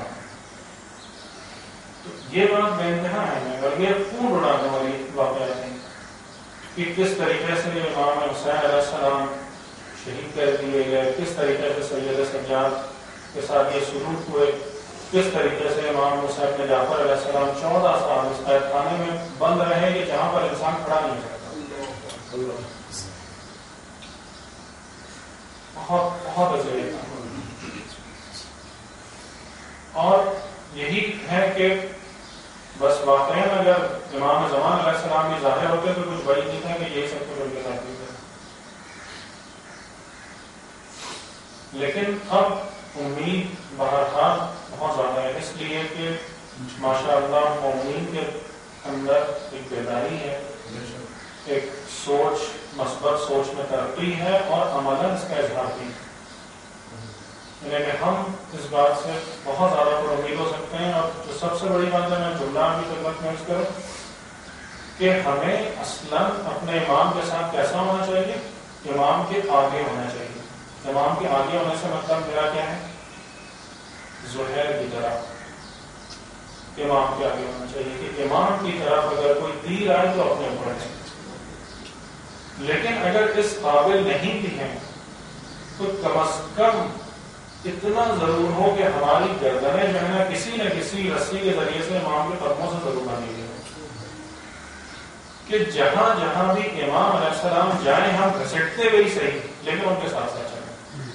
تو یہ بات بے انتہا ہے اور یہ خون اڑانے والی واقعات ہیں کہ کس طریقے سے امام حسین علیہ السلام شہید کر دیے گئے، کس طریقے سے سید سجاد کے ساتھ یہ سلوک ہوئے، کس طریقے سے امام موسیٰ ابن جعفر علیہ السلام 14 سال اس قید خانے میں بند رہے کہ جہاں پر انسان کھڑا نہیں ہو سکتا۔ بہت عجیب اور یہی ہے کہ بس واقعی اگر امام زمان علیہ السلام بھی ظاہر ہوتے تو کچھ بڑی نہیں تھا کہ یہی سب کچھ ان کے ساتھ ہوتا، لیکن اب امید بہرحال بہت زیادہ ہے، اس لیے کہ ماشاءاللہ مومنین کے اندر ایک بیداری ہے، ایک سوچ، مثبت سوچ میں ترقی ہے اور عملاً اس کا اظہار بھی ہے۔ یعنی کہ ہم اس بات سے بہت زیادہ پر امید ہو سکتے ہیں، اور جو سب سے بڑی بات ہے، میں جملہ بھی خدمت میں عرض کروں کہ ہمیں اصلاً اپنے امام کے ساتھ کیسا ہونا چاہیے؟ امام کے آگے ہونا چاہیے۔ امام کے آگے ہونے سے مطلب میرا کیا ہے؟ زہیر کی طرح امام کے آگے ہونا چاہیے کہ امام کی طرف اگر کوئی تیر آئے تو اپنے اوپر ہے، لیکن اگر اس قابل نہیں بھی ہیں تو کم از کم اتنا ضرور ہو کہ ہماری گردنیں جو ہے نا کسی نہ کسی رسی کے ذریعے سے امام کے قدموں سے ضرور بنی ہوئی ہو، کہ جہاں جہاں بھی امام علیہ السلام جائیں ہم گھسٹتے ہوئے ہی صحیح لیکن ان کے ساتھ ساتھ چلیں۔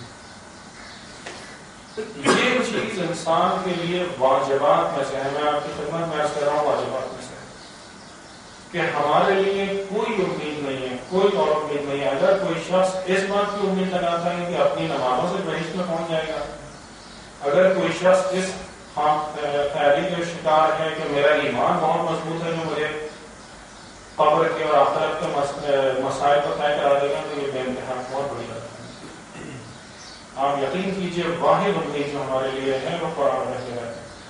یہ چیز انسان کے لیے واجبات میں سے ہے، میں آپ کی خدمت میں عرض کر رہا ہوں واجبات میں سے، کہ ہمارے لیے کوئی امید نہیں ہے، کوئی اور امید نہیں ہے۔ اگر کوئی شخص اس بات کی امید لگاتا ہے کہ اپنی نمازوں سے بہشت میں پہنچ جائے گا، اگر کوئی شخص اس خیالی کے شکار ہے کہ میرا ایمان بہت مضبوط ہے جو مجھے قبر کے اور آخرت کے مسائل کو طے کرا دے گا، تو یہ بے انتہا بہت بڑی بات ہے۔ آپ یقین کیجئے واحد امید جو ہمارے لیے ہے وہ قرآن ہے،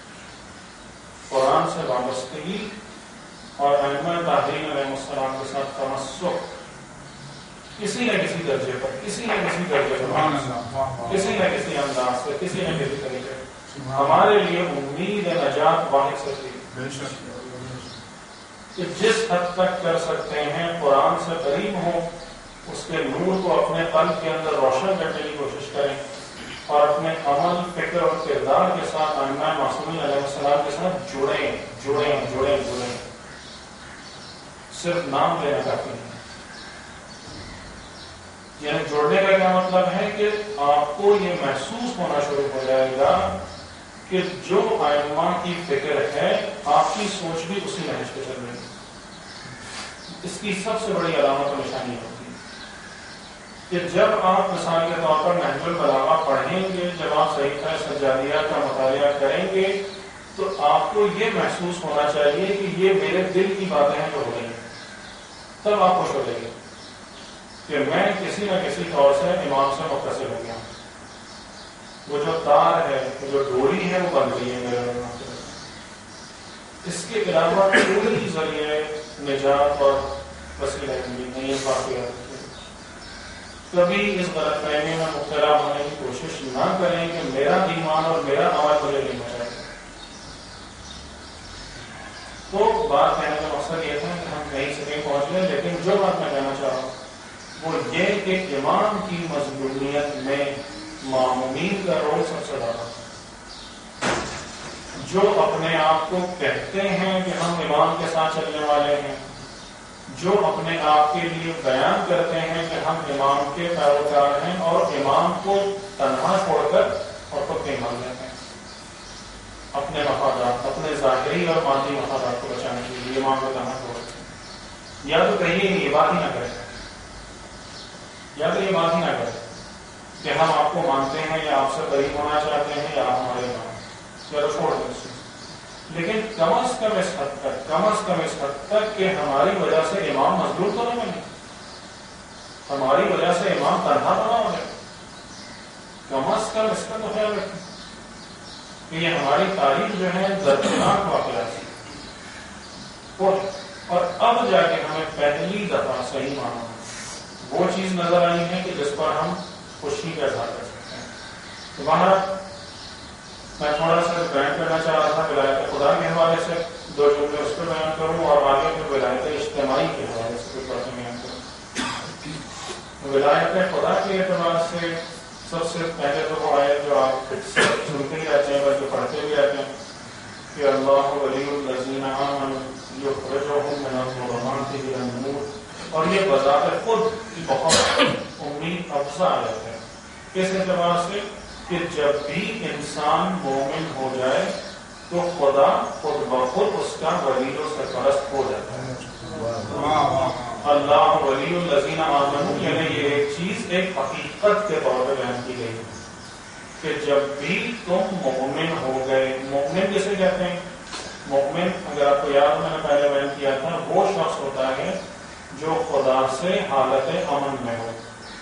قرآن سے وابستگی اور ائمہ طاہرین علیہ السلام کے ساتھ تمسک کسی نہ کسی درجے پر، کسی نہ کسی درجے پر، کسی نہ کسی انداز سے، کسی نہ کسی طریقے سے ہمارے لیے امید نجات واحد سے تھی کہ جس حد تک کر سکتے ہیں قرآن سے قریب ہوں، اس کے نور کو اپنے قلب کے اندر روشن کرنے کی کوشش کریں اور اپنے عمل، فکر اور کردار کے ساتھ ائمہ معصومین علیہ السلام کے ساتھ جڑیں۔ صرف نام لینا کافی نہیں، یعنی جوڑنے کا کیا مطلب ہے کہ آپ کو یہ محسوس ہونا شروع ہو جائے گا کہ جو ائمہ کی فکر ہے آپ کی سوچ بھی اسی نہج پہ چل رہی ہے۔ اس کی سب سے بڑی علامت اور نشانی ہوتی ہے کہ جب آپ مثال کے طور پر نہج البلاغہ پڑھیں گے، جب آپ صحیفہ سجادیہ کا مطالعہ کریں گے تو آپ کو یہ محسوس ہونا چاہیے کہ یہ میرے دل کی باتیں ہیں جو ہو رہی ہیں، تب آپ خوش ہو جائیے کہ میں کسی نہ کسی طور سے امام سے متصل ہو گیا، وہ جو تار ہے، وہ جو ڈوری ہے وہ بن گئی ہے میرے امام سے۔ اس کے علاوہ کوئی ذریعہ نجات اور وسیلہ نہیں ہے۔ کبھی اس غلط فہمی میں مبتلا ہونے کی کوشش نہ کریں کہ میرا ایمان اور میرا عمل مجھے نہیں بچائے۔ تو بات کہنے کا مقصد یہ تھا کہ ہم کہیں سے کہیں پہنچ گئے، لیکن جو بات میں کہنا چاہ رہا ہوں وہ یہ کہ امام کی مظلومیت میں مامومین کا رول سب سے زیادہ، جو اپنے آپ کو کہتے ہیں کہ ہم امام کے ساتھ چلنے والے ہیں، جو اپنے آپ کے لیے بیان کرتے ہیں کہ ہم امام کے پیروکار ہیں اور امام کو تنہا چھوڑ کر اور خود کہیں مان لیتے ہیں اپنے مفادات، اپنے ظاہری اور مادی مفادات کو بچانے کے لیے امام کو تنہا چھوڑ کر، یا تو کہیے یہ بات ہی نہ کریں، یا تو یہ بات ہی نہ کریں کہ ہم آپ کو مانتے ہیں یا آپ سے قریب ہونا چاہتے ہیں یا آپ ہمارے امام، یا تو چھوڑ دیں، لیکن کم از کم اس حد تک کہ ہماری وجہ سے امام مظلوم تو نہ بنے، ہماری وجہ سے امام تنہا تو نہ ہو جائے، کم از کم اس کا تو خیال رکھیں کہ یہ ہماری تاریخ جو ہے دردناک واقعات ہے، اور اب جا کے ہمیں پہلی دفعہ صحیح معنوں وہ چیز نظر آئی ہے کہ جس پر ہم خوشی کا اظہار کر سکتے ہیں۔ تو وہاں میں تھوڑا سا بیان کرنا چاہ رہا تھا ولایت خدا کے حوالے سے، دو جملے اس پہ بیان کروں اور آگے پھر ولایت اجتماعی کے حوالے سے کچھ باتیں بیان کروں۔ ولایت خدا کے اعتبار سے سب سے پہلے تو وہ آیت جو آپ سنتے ہی رہتے ہیں بلکہ پڑھتے بھی رہتے ہیں کہ اللہ ولی الذین آمنوا یخرجہم من الظلمات الی النور، اور یہ بذات خود بہت امید افزا آیت ہے۔ کس اعتبار سے کہ جب بھی انسان مومن ہو جائے تو خدا خود بخود اس کا ولی و سرپرست ہو جاتا ہے۔ اللہ ولی الذین آمنوا، یعنی یہ ایک چیز ایک حقیقت کے طور پہ بیان کی گئی ہے کہ جب بھی تم مومن ہو گئے، مومن کسے کہتے ہیں؟ مومن اگر آپ کو یاد، میں نے پہلے بیان کیا تھا، وہ شخص ہوتا ہے جو خدا سے حالت امن میں ہو،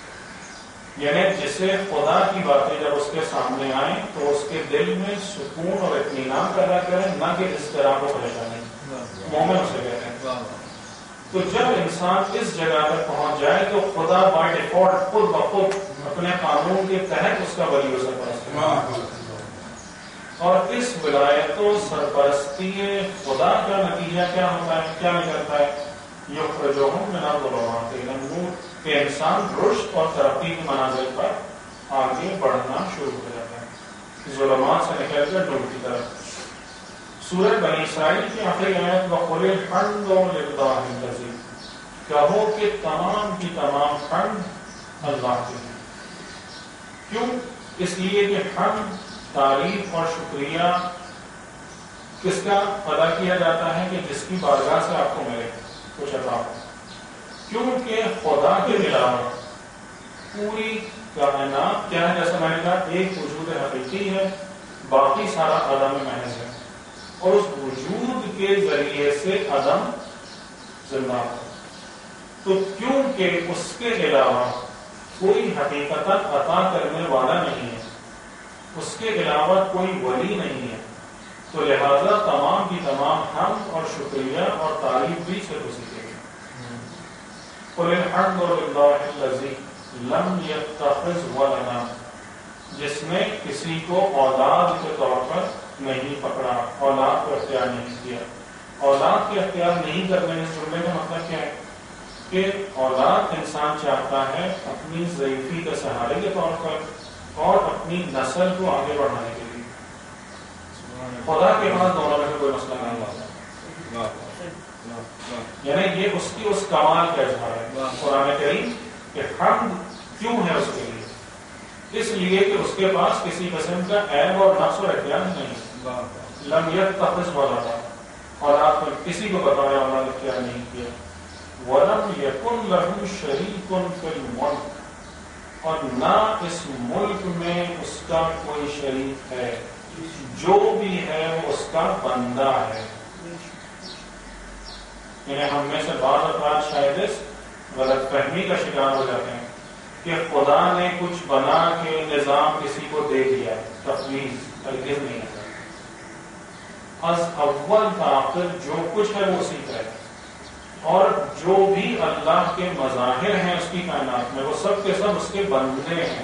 یعنی جسے خدا کی باتیں جب اس کے سامنے آئیں تو اس کے دل میں سکون اور اطمینان پیدا کریں، نہ کہ اضطراب و پریشانی. مومن اسے کہتے ہیں. تو جب انسان اس جگہ پر پہنچ جائے تو خدا بائی ڈیفالٹ خود بخود اپنے قانون کے تحت اس کا ولی و سرپرست ہے. اور اس ولایت و سرپرستی خدا کا نتیجہ کیا ہوتا ہے، کیا نکلتا ہے؟ یخرجہم من الظلمات الی النور، کہ انسان رشد اور ترقی کے منازل پر آگے بڑھنا شروع ہو جاتا ہے، ظلمات سے نکل کر نور کی طرف. سورہ بنی اسرائیل کی آخری آیت وَقُلِ الْحَمْدُ لِلَّهِ الَّذِي، کہو کہ تمام کی تمام حمد اللہ کے ہیں. کیوں؟ اس لیے کہ حمد، تعریف اور شکریہ کس کا ادا کیا جاتا ہے؟ کہ جس کی بارگاہ سے آپ کو ملے کچھ عطا ہو. کیونکہ خدا کے علاوہ پوری کائنات کیا ہے؟ جیسا میں نے کہا، ایک وجود حقیقی ہے، باقی سارا عدم محض ہے، اور اس وجود کے ذریعے سے عدم زندہ ہے. تو کیونکہ اس کے علاوہ کوئی حقیقت عطا کرنے والا نہیں ہے، اس کے علاوہ کوئی ولی نہیں ہے، تو لہذا تمام کی تمام حمد اور شکریہ اور تعریف بھی صرف اسی کے لیے. قُلِ الْحَمْدُ لِلَّهِ الَّذِي لَمْ يَتَّخِذْ وَلَدًا، جس نے کسی کو اولاد کے طور پر نہیں پکڑا، اولاد کو اختیار نہیں کیا. اولاد کے اختیار نہیں کرنے اس جملے کا مطلب کیا ہے؟ کہ اولاد انسان چاہتا ہے اپنی ضعیفی کے سہارے کے طور پر اور اپنی نسل کو آگے بڑھانے کے لیے. خدا کے پاس دونوں میں سے کوئی مسئلہ نہیں ہوتا، یعنی یہ اس کی اس کمال کا اظہار ہے. قرآن کریم کہ حمد کیوں ہے اس کے لیے؟ اس لیے کہ اس کے پاس کسی قسم کا عیب اور نقص اور اختیار نہیں. لم یتخذ ولدا، اور آپ نے کسی کو بتایا اولاد اختیار نہیں کیا. ولم یکن لہ شریک فی الملک، اور نہ اس ملک میں اس کا کوئی شریک ہے، جو بھی ہے وہ اس کا بندہ ہے. یعنی ہم میں سے بعض افراد شاید اس غلط فہمی کا شکار ہو جاتے ہیں کہ خدا نے کچھ بنا کے نظام کسی کو دے دیا. تفویض ہرگز نہیں ہے. از اول تا آخر جو کچھ ہے وہ اسی کا ہے، اور جو بھی اللہ کے مظاہر ہیں اس کی کائنات میں وہ سب کے سب اس کے بندے ہیں.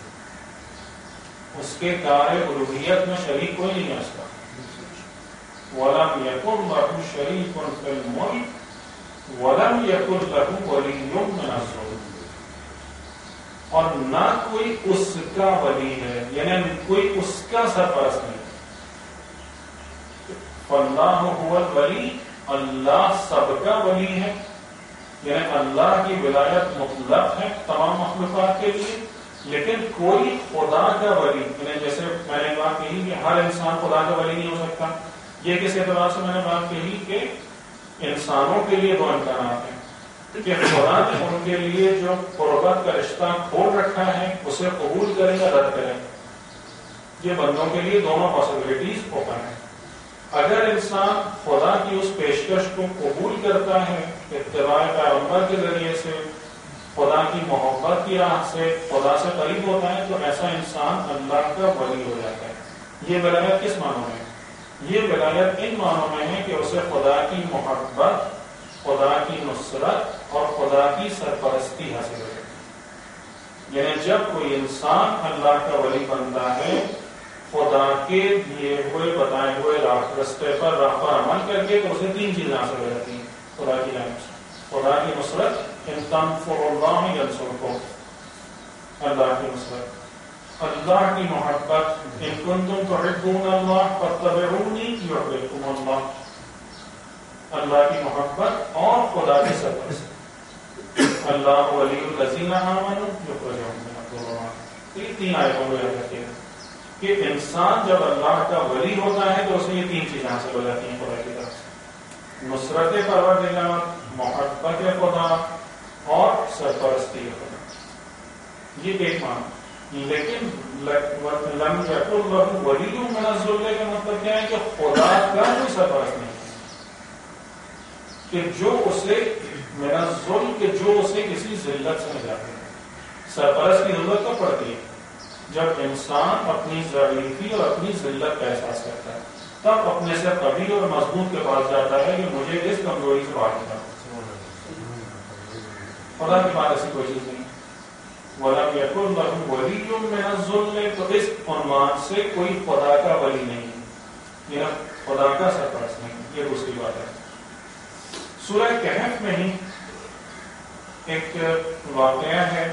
اس کے کار الوہیت میں شریک کوئی نہیں ہے اس کا. وَلَمْ يَكُنْ لَهُ شَرِيكٌ فِي الْمُلْكِ وَلَمْ يَكُنْ لَهُ وَلِيٌّ مِّنَ الظُّلْمِ، اور نہ کوئی اس کا ولی ہے، یعنی کوئی اس کا سرپرست نہیں. فَاللَّهُ هُوَ الْوَلِيُّ، اللہ سب کا ولی ہے، یعنی اللہ کی ولایت مطلق ہے تمام مخلوقات کے لیے. لیکن کوئی خدا کا ولی، یعنی جیسے میں نے بات کہی کہ ہر انسان خدا کا ولی نہیں ہو سکتا، یہ کس اعتبار سے میں نے بات کہی کہ انسانوں کے لیے دو امکانات ہیں کہ خدا نے ان کے لیے جو قربت کا رشتہ کھول رکھا ہے اسے قبول کریں یا رد کریں. یہ بندوں کے لیے دونوں پاسبلٹیز اوپن ہیں. اگر انسان خدا کی اس پیشکش کو قبول کرتا ہے اتباع پیغمبر کے ذریعے سے، خدا کی محبت کی راہ سے خدا سے قریب ہوتا ہے، تو ایسا انسان اللہ کا ولی ہو جاتا ہے. یہ ولایت کس معنوں میں؟ یہ ولایت ان معنوں میں ہے کہ اسے خدا کی محبت، خدا کی نصرت اور خدا کی سرپرستی حاصل ہو. یعنی جب کوئی انسان اللہ کا ولی بنتا ہے، خدا کے دیے ہوئے بتائے ہوئے راستے پر راہ پر عمل کر کے، تو اسے تین چیزیں حاصل ہو جاتی ہیں خدا کی جانب سے. خدا کی نصرت، ان تنصروا اللہ ینصرکم، اللہ کی نصرت. اللہ کی محبت، ان کنتم تحبون اللہ فاتبعونی یحببکم اللہ، اللہ کی محبت اور خدا کی سرپرستی. اللہ ولی الذین آمنوا یخرجہم من الظلمات. یہ تین آیتوں میں یاد رکھیے کہ انسان جب اللہ کا ولی ہوتا ہے تو اسے یہ تین چیزیں حاصل ہو جاتی ہیں خدا کی طرف سے: نصرت پروردگار، محبت خدا اور سرپرستی خدا. یہ ایک معنی. لیکن لم یکن لہ ولی من الذل کا مطلب کیا ہے کہ خدا کا کوئی سرپرست نہیں کہ جو اسے من الذل کہ جو اسے کسی ذلت سے نجات دے. سرپرست کی ضرورت تو پڑتی ہے جب انسان اپنی ضعیفی اور اپنی ذلت کا احساس کرتا ہے, تب اپنے سے قوی اور مضبوط کے پاس جاتا ہے کہ مجھے اس کمزوری سے باہر نکالو. خدا کے پاس ایسی کوئی چیز نہیں. وَلَمْ يَكُنْ لَهُ وَلِيٌّ مِّنَ الذُّلِّ, تو اس عنوان سے کوئی خدا کا ولی نہیں ہے یا خدا کا سرپرست نہیں. یہ دوسری بات ہے. سورہ کہف میں ہی ایک واقعہ ہے,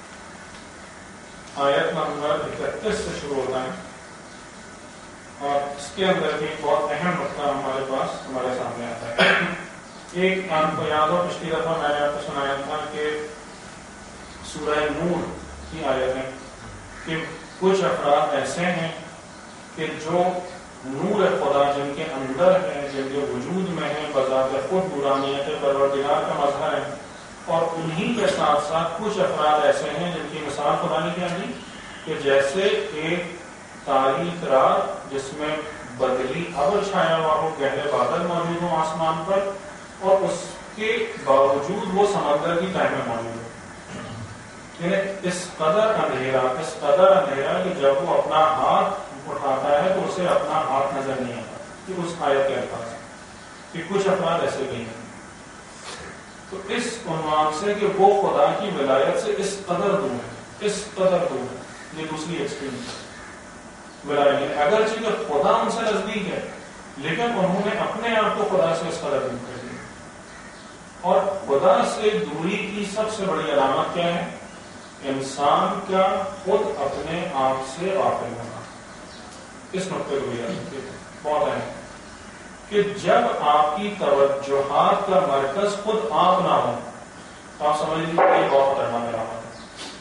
آیت نمبر 31 سے شروع ہوتا ہے, اور اس کے اندر بھی بہت اہم مسئلہ ہمارے سامنے آتا ہے. ایک آپ کو یاد ہو پچھلی دفعہ میں نے آپ کو سنایا تھا کہ سورہ نور کی آیت ہے کہ کچھ افراد ایسے ہیں کہ جو نور خدا جن کے اندر ہے, جن کے وجود میں ہے, بذات خود نورانیت پروردگار کا مظہر ہے, اور انہی کے ساتھ ساتھ کچھ افراد ایسے ہیں جن کی مثال خدا نے کیا دی کہ جیسے ایک تاریک رات جس میں بدلی ابر چھایا ہوا ہو, گہرے بادل موجود ہوں آسمان پر, اور اس کے باوجود وہ سمندر کی تہہ میں موجود ہو. یعنی اس قدر اندھیرا کہ جب وہ اپنا ہاتھ اٹھاتا ہے تو اسے اپنا ہاتھ نظر نہیں آتا. کہ اس آیت کے الفاظ کہ کچھ افراد ایسے بھی ہیں. تو اس عنوان سے کہ وہ خدا کی ولایت سے اس قدر دور ہے, یہ دوسری ایکسٹریم ولایت. اگرچہ کہ خدا ان سے نزدیک ہے, لیکن انہوں نے اپنے آپ کو خدا سے اس قدر دور کر دیا. اور خدا سے دوری کی سب سے بڑی علامت کیا ہے؟ انسان کا خود اپنے آپ سے غافل ہونا. اس نقطے کو بھی بہت اہم کہ جب آپ کی توجہات کا مرکز خود آپ نہ ہو تو آپ سمجھ لیجیے یہ بہت خطرناک علامت ہے.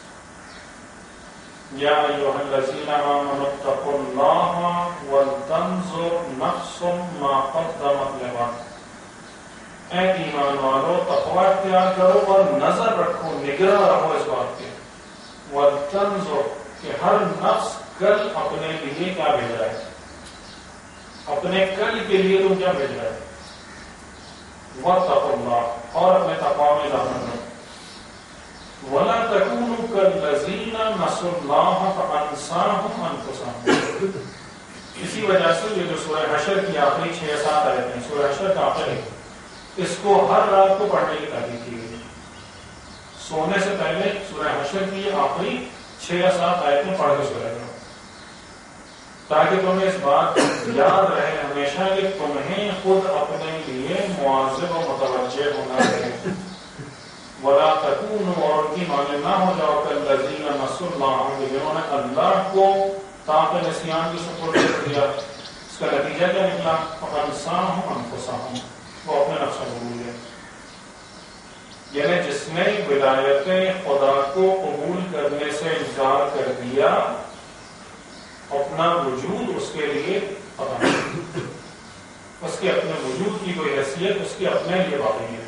یا ایھا الذین آمنوا اتقوا اللہ ولتنظر نفس ما قدمت لغد. اے ایمان والو تقوی اختیار کرو اور نظر رکھو, نگراں رہو اس بات کے, ولتنظر کہ ہر نفس کل اپنے لیے کیا بھیج رہا ہے, اپنے کل کے لیے تم کیا بھیج رہا ہے. واتقوا اللہ, اور اپنے تقوی میں اضافہ کرو. وَلَا تَكُونُوا كَالَّذِينَ نَسُوا اللَّهَ فَأَنسَاهُمْ أَنفُسَهُمْ. اسی وجہ سے یہ جو سورہ حشر کی آخری 6-7 آیتیں, سورہ حشر کا آخر ہے, اس کو ہر رات کو پڑھنے کی تاکید کی گئی. سونے سے پہلے سورہ حشر کی آخری 6 یا 7 آیتیں پڑھ کے سو جاؤ, تاکہ تمہیں اس بات یاد رہے ہمیشہ کہ تمہیں خود اپنے لیے مواظب و متوجہ ہونا ہے. وَلَا تَكُونُوا, اور ان کی مانند نہ ہو جاؤ كَالَّذِينَ نَسُوا اللَّهَ, جنہوں نے اللہ کو طاق نسیان کی سپرد کر دیا. اس کا نتیجہ کیا نکلا؟ فَأَنسَاهُمْ أَنفُسَهُمْ, وہ اپنے نفس کو بھول گئے. یعنی جس نے ولایت خدا کو قبول کرنے سے انکار کر دیا, اپنا وجود اس کے لیے پتہ نہیں, اس کے اپنے وجود کی کوئی حیثیت اس کے اپنے لیے باقی ہے.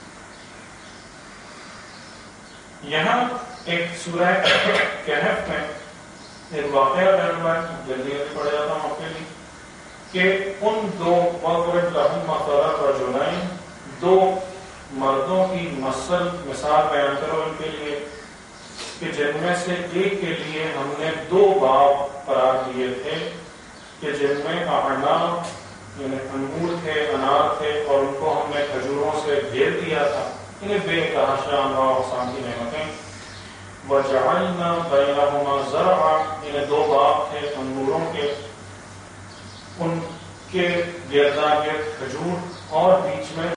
یہاں ایک سورہ کہف میں ایک واقعہ بیان ہوا ہے, جلدی پڑھ جاتا ہوں آپ کے لیے, کہ ان دو وَضْرِبْ لَهُم مَثَلًا رَجُلَيْنِ, دو مردوں کی مثال بیان کرو ان کے لیے کہ جن میں سے ایک کے لیے ہم نے 2 باغ قرار دیے تھے کہ جن میں اعناب یعنی انگور تھے, انار تھے, اور ان کو ہم نے کھجوروں سے گھیر دیا تھا. انہیں بے تحاشا انواع اقسام کی نعمتیں. وَجَعَلْنَا بَيْنَهُمَا زَرْعًا, انہیں 2 باغ تھے انگوروں کے, ان کے گردا گرد کھجور اور بیچ میں